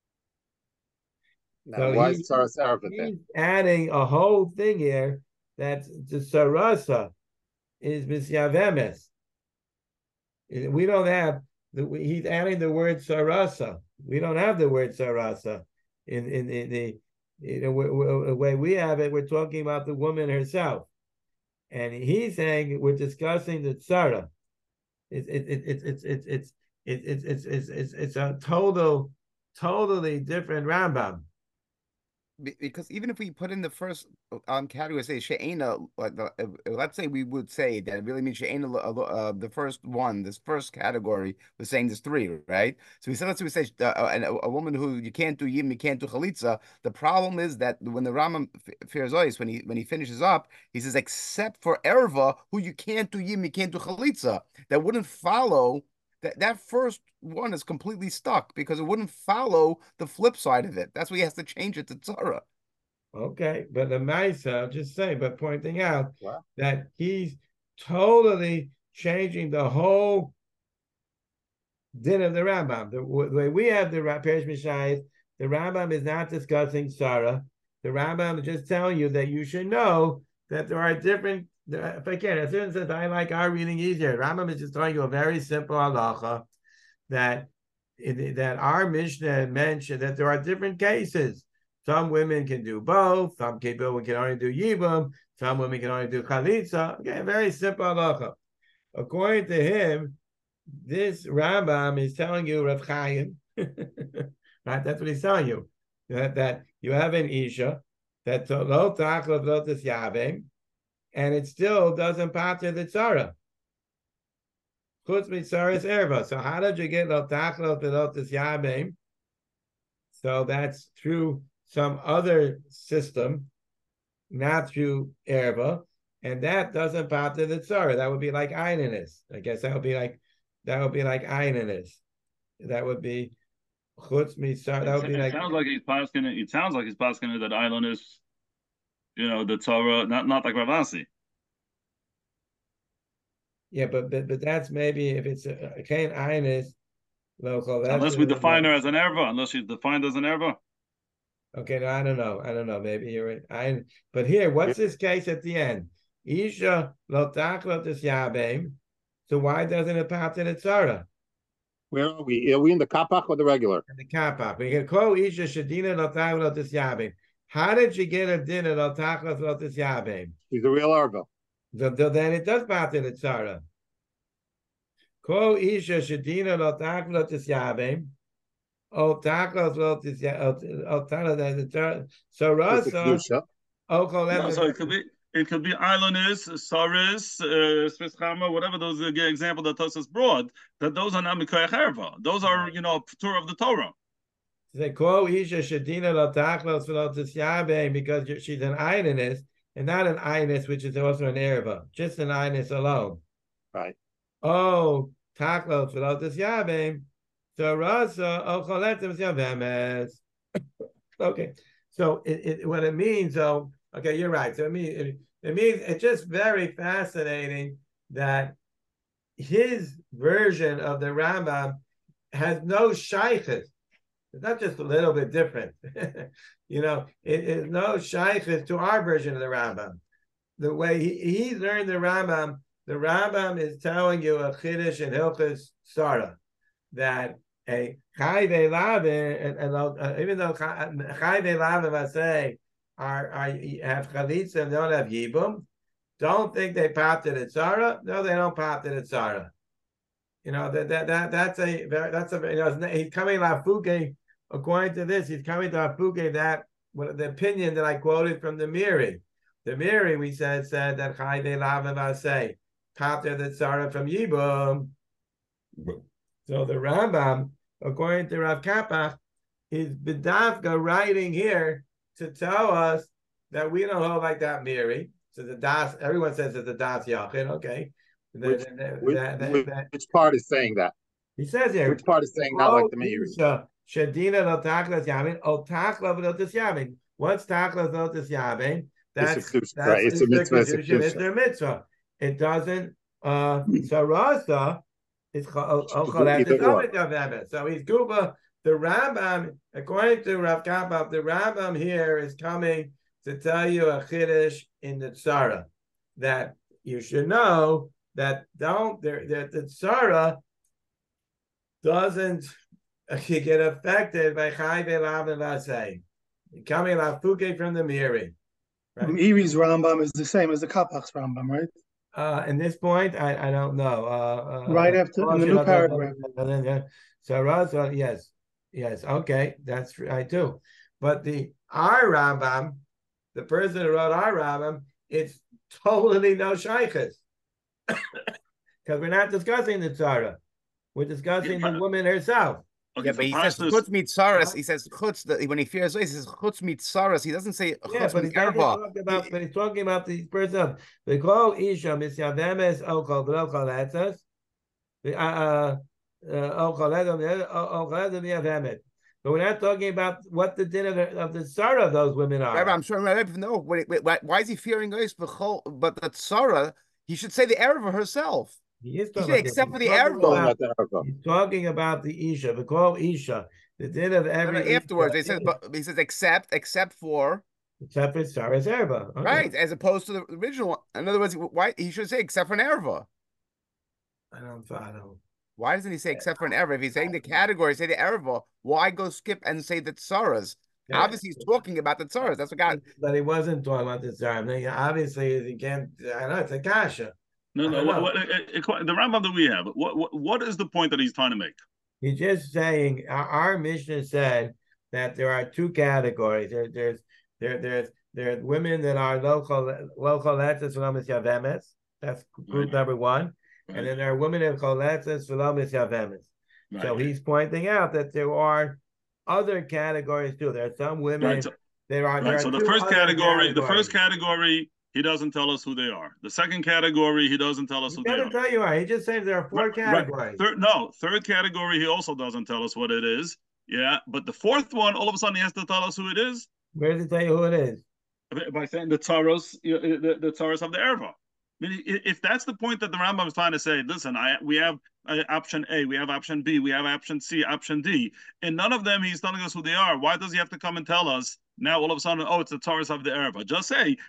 Now, why is Saras Erva there? He's adding a whole thing here that the Sarasa is Misyavemes. We don't have, he's adding the word Sarasa. We don't have the word Sarasa. In the way we have it, we're talking about the woman herself. And he's saying we're discussing the Tzara. It's a totally different Rambam. Because even if we put in the first category, say she'ena, let's say we would say that it really means she'ena, the first one, this first category was saying there's three, right? So let's say we say a woman who you can't do yibum, you can't do chalitza. The problem is that when the Rambam fears ice, when he finishes up, he says except for erva, who you can't do yibum, you can't do chalitza. That wouldn't follow. That first one is completely stuck because it wouldn't follow the flip side of it. That's why he has to change it to tzara. Okay, but the Maisa, just saying, but pointing out that he's totally changing the whole din of the Rambam. The way we have the Perish Mishayis, the Rambam is not discussing tzara. The Rambam is just telling you that you should know that there are different. If I can, as soon as I like our reading easier, Rambam is just telling you a very simple halacha that our Mishnah mentioned that there are different cases. Some women can do both. Some people can only do yibum. Some women can only do chalitza. Okay, very simple halacha. according to him, this Rambam is telling you Rav Chaim, right? That's what he's telling you. That you have an Isha that lo tachlot lotus yavim, and it still doesn't pater the tzara. Chutz mitzaras erva. So how did you get lo tachlot lotus yavim? So that's through some other system, not through erva, and that doesn't pater the tzara. That would be like eininis. I guess that would be like eininis. That would be chutz mitzar. That would be like. It sounds like he's pasking. It sounds like he's pasking that island is, the tzara, not like Rav Asi. Yeah, but that's maybe if it's a kain eininis local. Unless we define her as an erva, unless she's defined as an erva. Okay, no, I don't know. Maybe you're right. But here, what's this case at the end? Isha lo tachlot yabim. So why doesn't it pater the tzara? Where are we? Are we in the kapach or the regular? In the kapach. We can call Isha shadina lo tachlot yabim. How did you get a dinner lo tachlot yabim? She's a real arva. Then it does pater the tzara. Call Isha shadina lo tachlot yabim. So Rasa. So it could be Islanders, Saris, Svischama, whatever those example that Tosas brought. That those are not Mikoyach Erva. Those are Torah of the Torah. They call Isha Shadina Latachlos Velotis Yabe because she's an Ionis and not an Ionis, which is also an Erva, just an Ionis alone. Right. Oh, Tachlos Velotis Yabe. So Rasa Ocholetim Yavemes. Okay. So what it means, though, okay, you're right. So it means it's just very fascinating that his version of the Rambam has no shaykhs. It's not just a little bit different. It is no shaykhs to our version of the Rambam. The way he learned the Rambam is telling you a Chiddush and Hilchos Sarah that a Chai Ve'Lavin, and even though Chai Ve'Lavin, I say, have chalitza and don't have yibum, don't think they pater the tzara. No, they don't pater the tzara. That's a he's coming lafuke. According to this, he's coming to lafuke that the opinion that I quoted from the Miri. The Miri we said that Chai Ve'Lavin say pater the tzara from yibum. So the Rambam, according to Rav Kapach, is b'davka writing here to tell us that we don't hold like that Miri. So the das, everyone says it's the das yachin. Okay, which part is saying that? He says here. Which part is saying not like the Miri? Shadina lo tachlas yamin, o tachla v'lotis yamin. What's tachla v'lotis yamin? That's it's a mitzvah. It's their mitzvah. It doesn't. So Rasa. So he's Guba. The Rambam, according to Rav Kapach, the Rambam here is coming to tell you a chiddush in the tzara that you should know that the tzara doesn't get affected by Chai Ve'Lav and Vasei. Coming lafuke from the Miri. Right? Miri's Rambam is the same as the Kapach's Rambam, right? In this point, I don't know. Right after in the new paragraph. So Raza, yes, okay, that's right too. But our Rambam, the person who wrote our Rambam, it's totally no shaykhs, because we're not discussing the tzara. We're discussing the woman herself. Okay, but he says chutz mitzaras. He says chutz when he fears he says chutz mitzaras. He doesn't say chutz mitzaras. But he's talking about the person. They call isha misyavemes okol v'okol etzes. But we're not talking about what the din of the tzara of those women are. Rabbi, I'm sure Rabbi no. Why is he fearing us? But the tzara, he should say the Erva herself. He is talking except for the Erva. He's talking about the Isha, the call Isha, the din of every. Afterwards, he says except for Sarah's Erva. Okay. Right, as opposed to the original one. In other words, why he should say except for an Erva. I don't follow. Why doesn't he say except for an Erva? If he's saying the category, say the Erva, why go skip and say the Tsaras? Yeah. Obviously, he's talking about the Tsaras. That's what God. But he wasn't talking about the Tsaras. Obviously, he can't. I know it's a kasha. No, no. The Rambam that we have, what is the point that he's trying to make? He's just saying our Mishnah said that there are two categories. There's women that are local yavemes. That's group number one. Right. And then there are women that are choletzes v'lo yavemes. Right. So he's pointing out that there are other categories too. There are some women. Right. So the first category, he doesn't tell us who they are. The second category, he doesn't tell us who they are. Tell you He just says there are four categories. Third category, he also doesn't tell us what it is. Yeah, but the fourth one, all of a sudden, he has to tell us who it is. Where does he tell you who it is? By saying the tzaros, the tzaros of the erva. I mean, if that's the point that the Rambam is trying to say, listen, we have option A, we have option B, we have option C, option D, and none of them he's telling us who they are. Why does he have to come and tell us now all of a sudden, oh, it's the tzaros of the erva? Just say,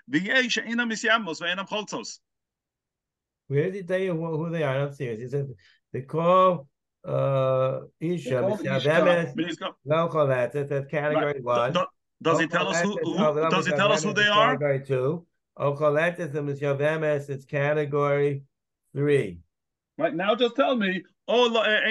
where did he tell you who they are? I don't see it. He said, they call Isha, local, that's category one. Does he tell us who they are? Category two. Okoletes and Mishavemes, it's category 3. Right now, just tell me. Why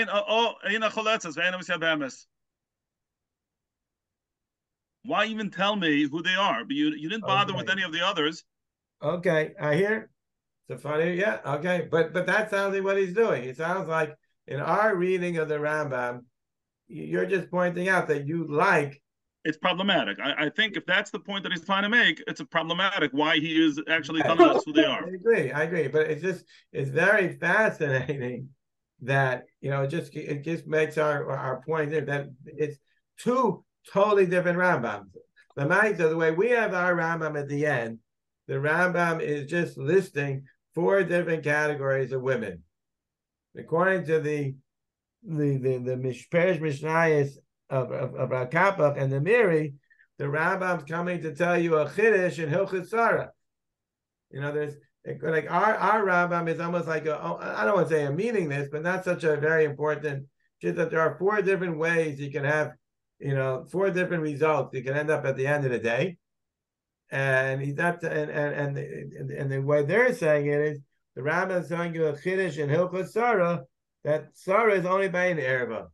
even tell me who they are? But you didn't bother with any of the others. Okay, I hear. So funny, yeah. Okay, but that sounds like what he's doing. It sounds like in our reading of the Rambam, you're just pointing out that you like. It's problematic. I think if that's the point that he's trying to make, it's problematic why he is actually telling us who they are. I agree. But it's very fascinating that, it just makes our point there that it's two totally different Rambams. The way we have our Rambam at the end, the Rambam is just listing 4 different categories of women. According to the Mishpesh Mishnayos of Rav Kapach and the Miri, the Rambam's coming to tell you a Chiddush in Hilchos Sarah. There's like our Rambam is almost like I don't want to say a meaningless, but not such a very important. Just that there are 4 different ways you can have, 4 different results you can end up at the end of the day, and the way they're saying it is the Rambam is telling you a Chiddush in Hilchos Sarah that Sarah is only by an erva.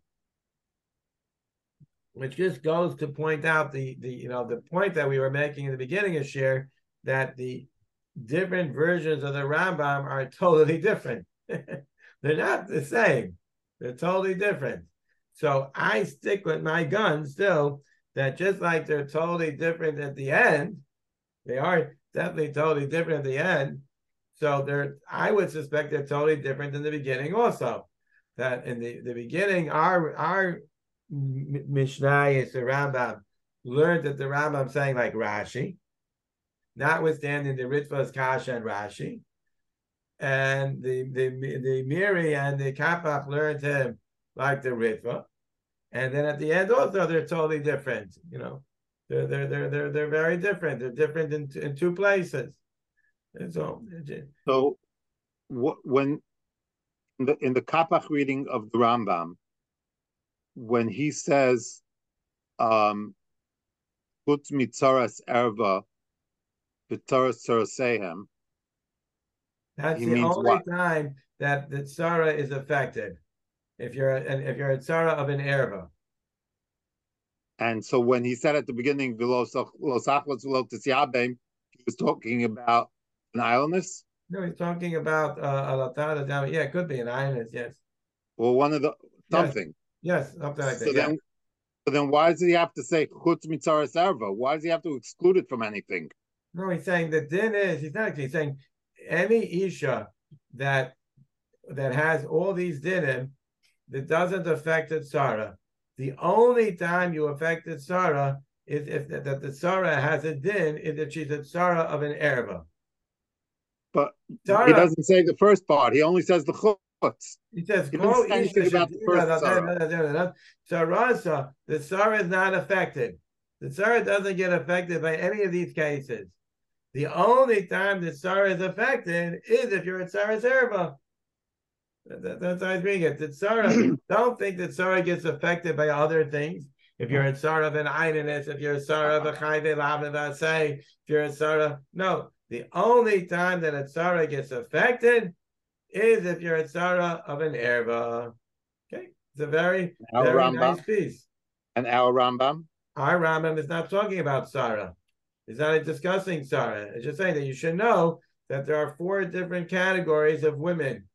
Which just goes to point out the point that we were making in the beginning of Shir, that the different versions of the Rambam are totally different. They're not the same. They're totally different. So I stick with my gun still, that just like they're totally different at the end, they are definitely totally different at the end. So I would suspect they're totally different in the beginning also. That in the beginning, our Mishnah is the Rambam learned that the Rambam saying like Rashi, notwithstanding the Ritva's Kasha and Rashi, and the Miri and the Kapach learned him like the Ritva, and then at the end also they're totally different. They're very different. They're different in 2 places. And so when in the Kapach reading of the Rambam, when he says, "Chutz mitzaras erva, v'tzaras tzarasehem," that's the only time that the tzara is affected. If you're a tzara of an erva. And so when he said at the beginning, "V'lo sachlos v'lo tisyabeim," he was talking about an idleness. No, he's talking about alatada. Yeah, it could be an idleness. Yes. Well, one of the something. Yes, something like that. So then why does he have to say chutz mitzaras erva? Why does he have to exclude it from anything? No, he's saying the din is, he's not actually saying any Isha that has all these dinim that doesn't affect the tzara. The only time you affect the tzara is if the tzara has a din, is if she's a tzara of an erva. But tzara, he doesn't say the first part. He only says the chutz. He says, he doesn't say anything about the first tzara. The tzara is not affected. The tzara doesn't get affected by any of these cases. The only time the tzara is affected is if you're a tzara's erva. That's how I reading it. The tzara, don't think that tzara gets affected by other things. If you're a tzara of an idleness, if you're a tzara of a chayve lav say, if you're a tzara, no. The only time that a tzara gets affected is if you're a tzara of an erva. Okay, it's a very, Our very Rambam. nice piece. And our Rambam? Our Rambam is not talking about tzara. It's not discussing tzara. It's just saying that you should know that there are 4 different categories of women.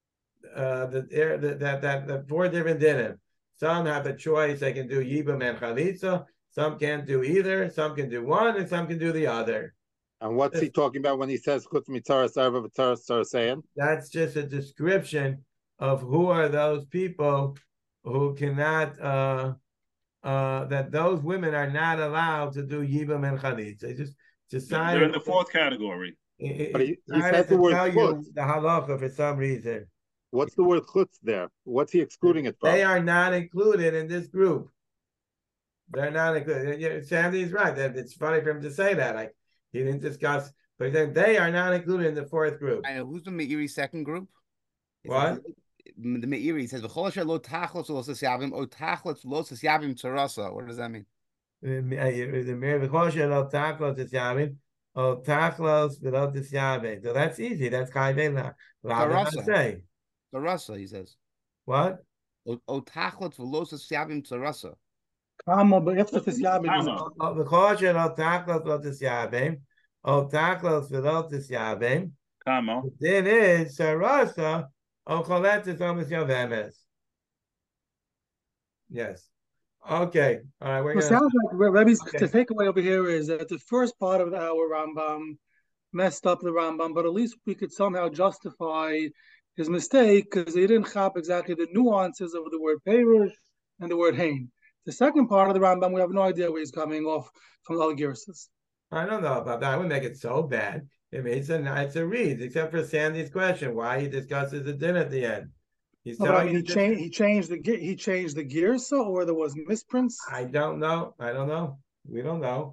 That 4 different dinim. Some have a choice; they can do yibam and chalitza. Some can't do either. Some can do one, and some can do the other. And what's he talking about when he says chutz mitzaras erva v'tzaras tzarasein? That's just a description of who are those people who cannot. That those women are not allowed to do yibam and chalitza. They just decided they're in the 4th category. But he said the word chutz. The halacha for some reason. What's the word chutz there? What's he excluding it from? They are not included in this group. They're not included. Sandy's right. That it's funny for him to say that. Like he didn't discuss, but then they are not included in the 4th group. I know who's the Meiri 2nd group. What? The Meiri says v'chol lo tachlos lo sasyavim o tachlos lo sasyavim tzarasa. What does that mean? The Meiri v'chol lo tachlos sasyavim o tachlos v'lo sasyavim. So that's easy. That's kaidei Tzarasa. say. Tzarasa, he says. What? O tachlos v'lo sasyavim tzarasa. Kama, but if it's Yabim. V'chol lo tachlos lo sasyavim o tachlos v'lo sasyavim. Kama. Then is sarasa. Yes. Okay. All right. It sounds like Rebbe's the takeaway over here is that the first part of our Rambam messed up the Rambam, but at least we could somehow justify his mistake because he didn't have exactly the nuances of the word Perush and the word Hain. The second part of the Rambam, we have no idea where he's coming off from all Girsis. I don't know about that. I wouldn't make it so bad. I mean, it's a read, except for Sandy's question, why he discusses the din at the end. He changed the girsa, or there was misprints. I don't know. We don't know.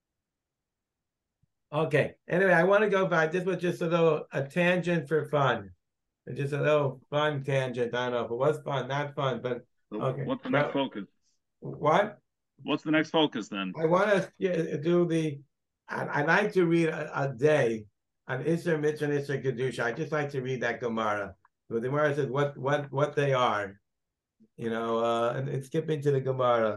Okay. Anyway, I want to go back. This was just a tangent for fun. Just a little fun tangent. I don't know if it was fun, not fun, but okay. What's the next focus? What? What's the next focus then? I want to do I like to read a day on Isser Mitzvah and Isser Kedusha. I just like to read that Gemara. So the Gemara says what they are, and skipping to the Gemara.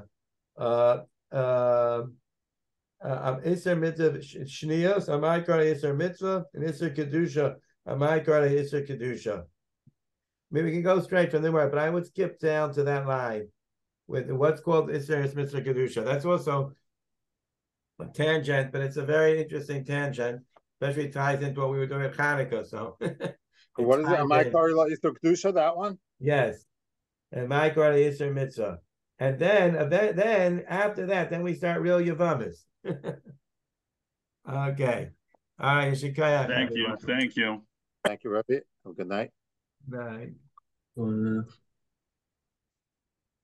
Isser Mitzvah Shniyos, Amai Kara Isser Mitzvah, and Isser Kedusha, Amai Kara Isser Kedusha. Maybe we can go straight from the Gemara, but I would skip down to that line with what's called Isser Mitzvah Kedusha. That's also a tangent, but it's a very interesting tangent, especially ties into what we were doing at Hanukkah. So, what is it? Am I Karila Isser Kedusha? That one? Yes, and my Karila Isser Mitzvah, and then after that, then we start real Yavamis. Okay, all right, Shikaya. Thank you, Thank you, Rabbi. Have a good night. Night.